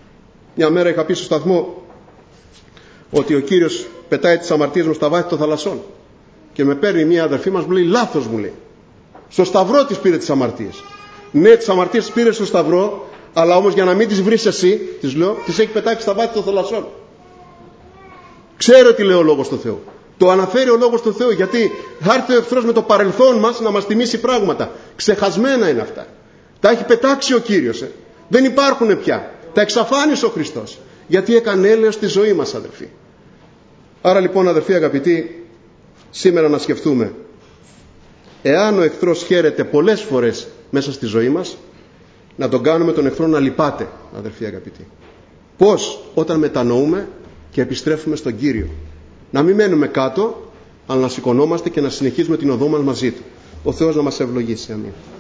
Μια μέρα είχα πει στο σταθμό ότι ο Κύριος πετάει τις αμαρτίες μου στα βάθη των θαλασσών. Και με παίρνει μια αδερφή μας, μου λέει, λάθος, μου λέει. Στο σταυρό τις πήρε τις αμαρτίες. Ναι, τις αμαρτίες τις πήρε στο σταυρό, αλλά όμως για να μην τις βρεις εσύ, τις λέω, τις έχει πετάξει στα βάθη των θαλασσών. Ξέρω τι λέει ο Λόγος του Θεού. Το αναφέρει ο Λόγος του Θεού, γιατί θα έρθει ο εχθρός με το παρελθόν μας να μας θυμίσει πράγματα. Ξεχασμένα είναι αυτά. Τα έχει πετάξει ο Κύριος. Ε. Δεν υπάρχουν πια. Τα εξαφάνισε ο Χριστός. Γιατί έκανε έλεος στη ζωή μας, αδερφοί. Άρα λοιπόν, αδερφοί αγαπητοί, σήμερα να σκεφτούμε, εάν ο εχθρός χαίρεται πολλές φορές μέσα στη ζωή μας, να τον κάνουμε τον εχθρό να λυπάται, αδερφοί αγαπητοί. Πώς? Όταν μετανοούμε και επιστρέφουμε στον Κύριο. Να μην μένουμε κάτω, αλλά να σηκωνόμαστε και να συνεχίζουμε την οδό μας μαζί Του. Ο Θεός να μας ευλογήσει. Αμήν.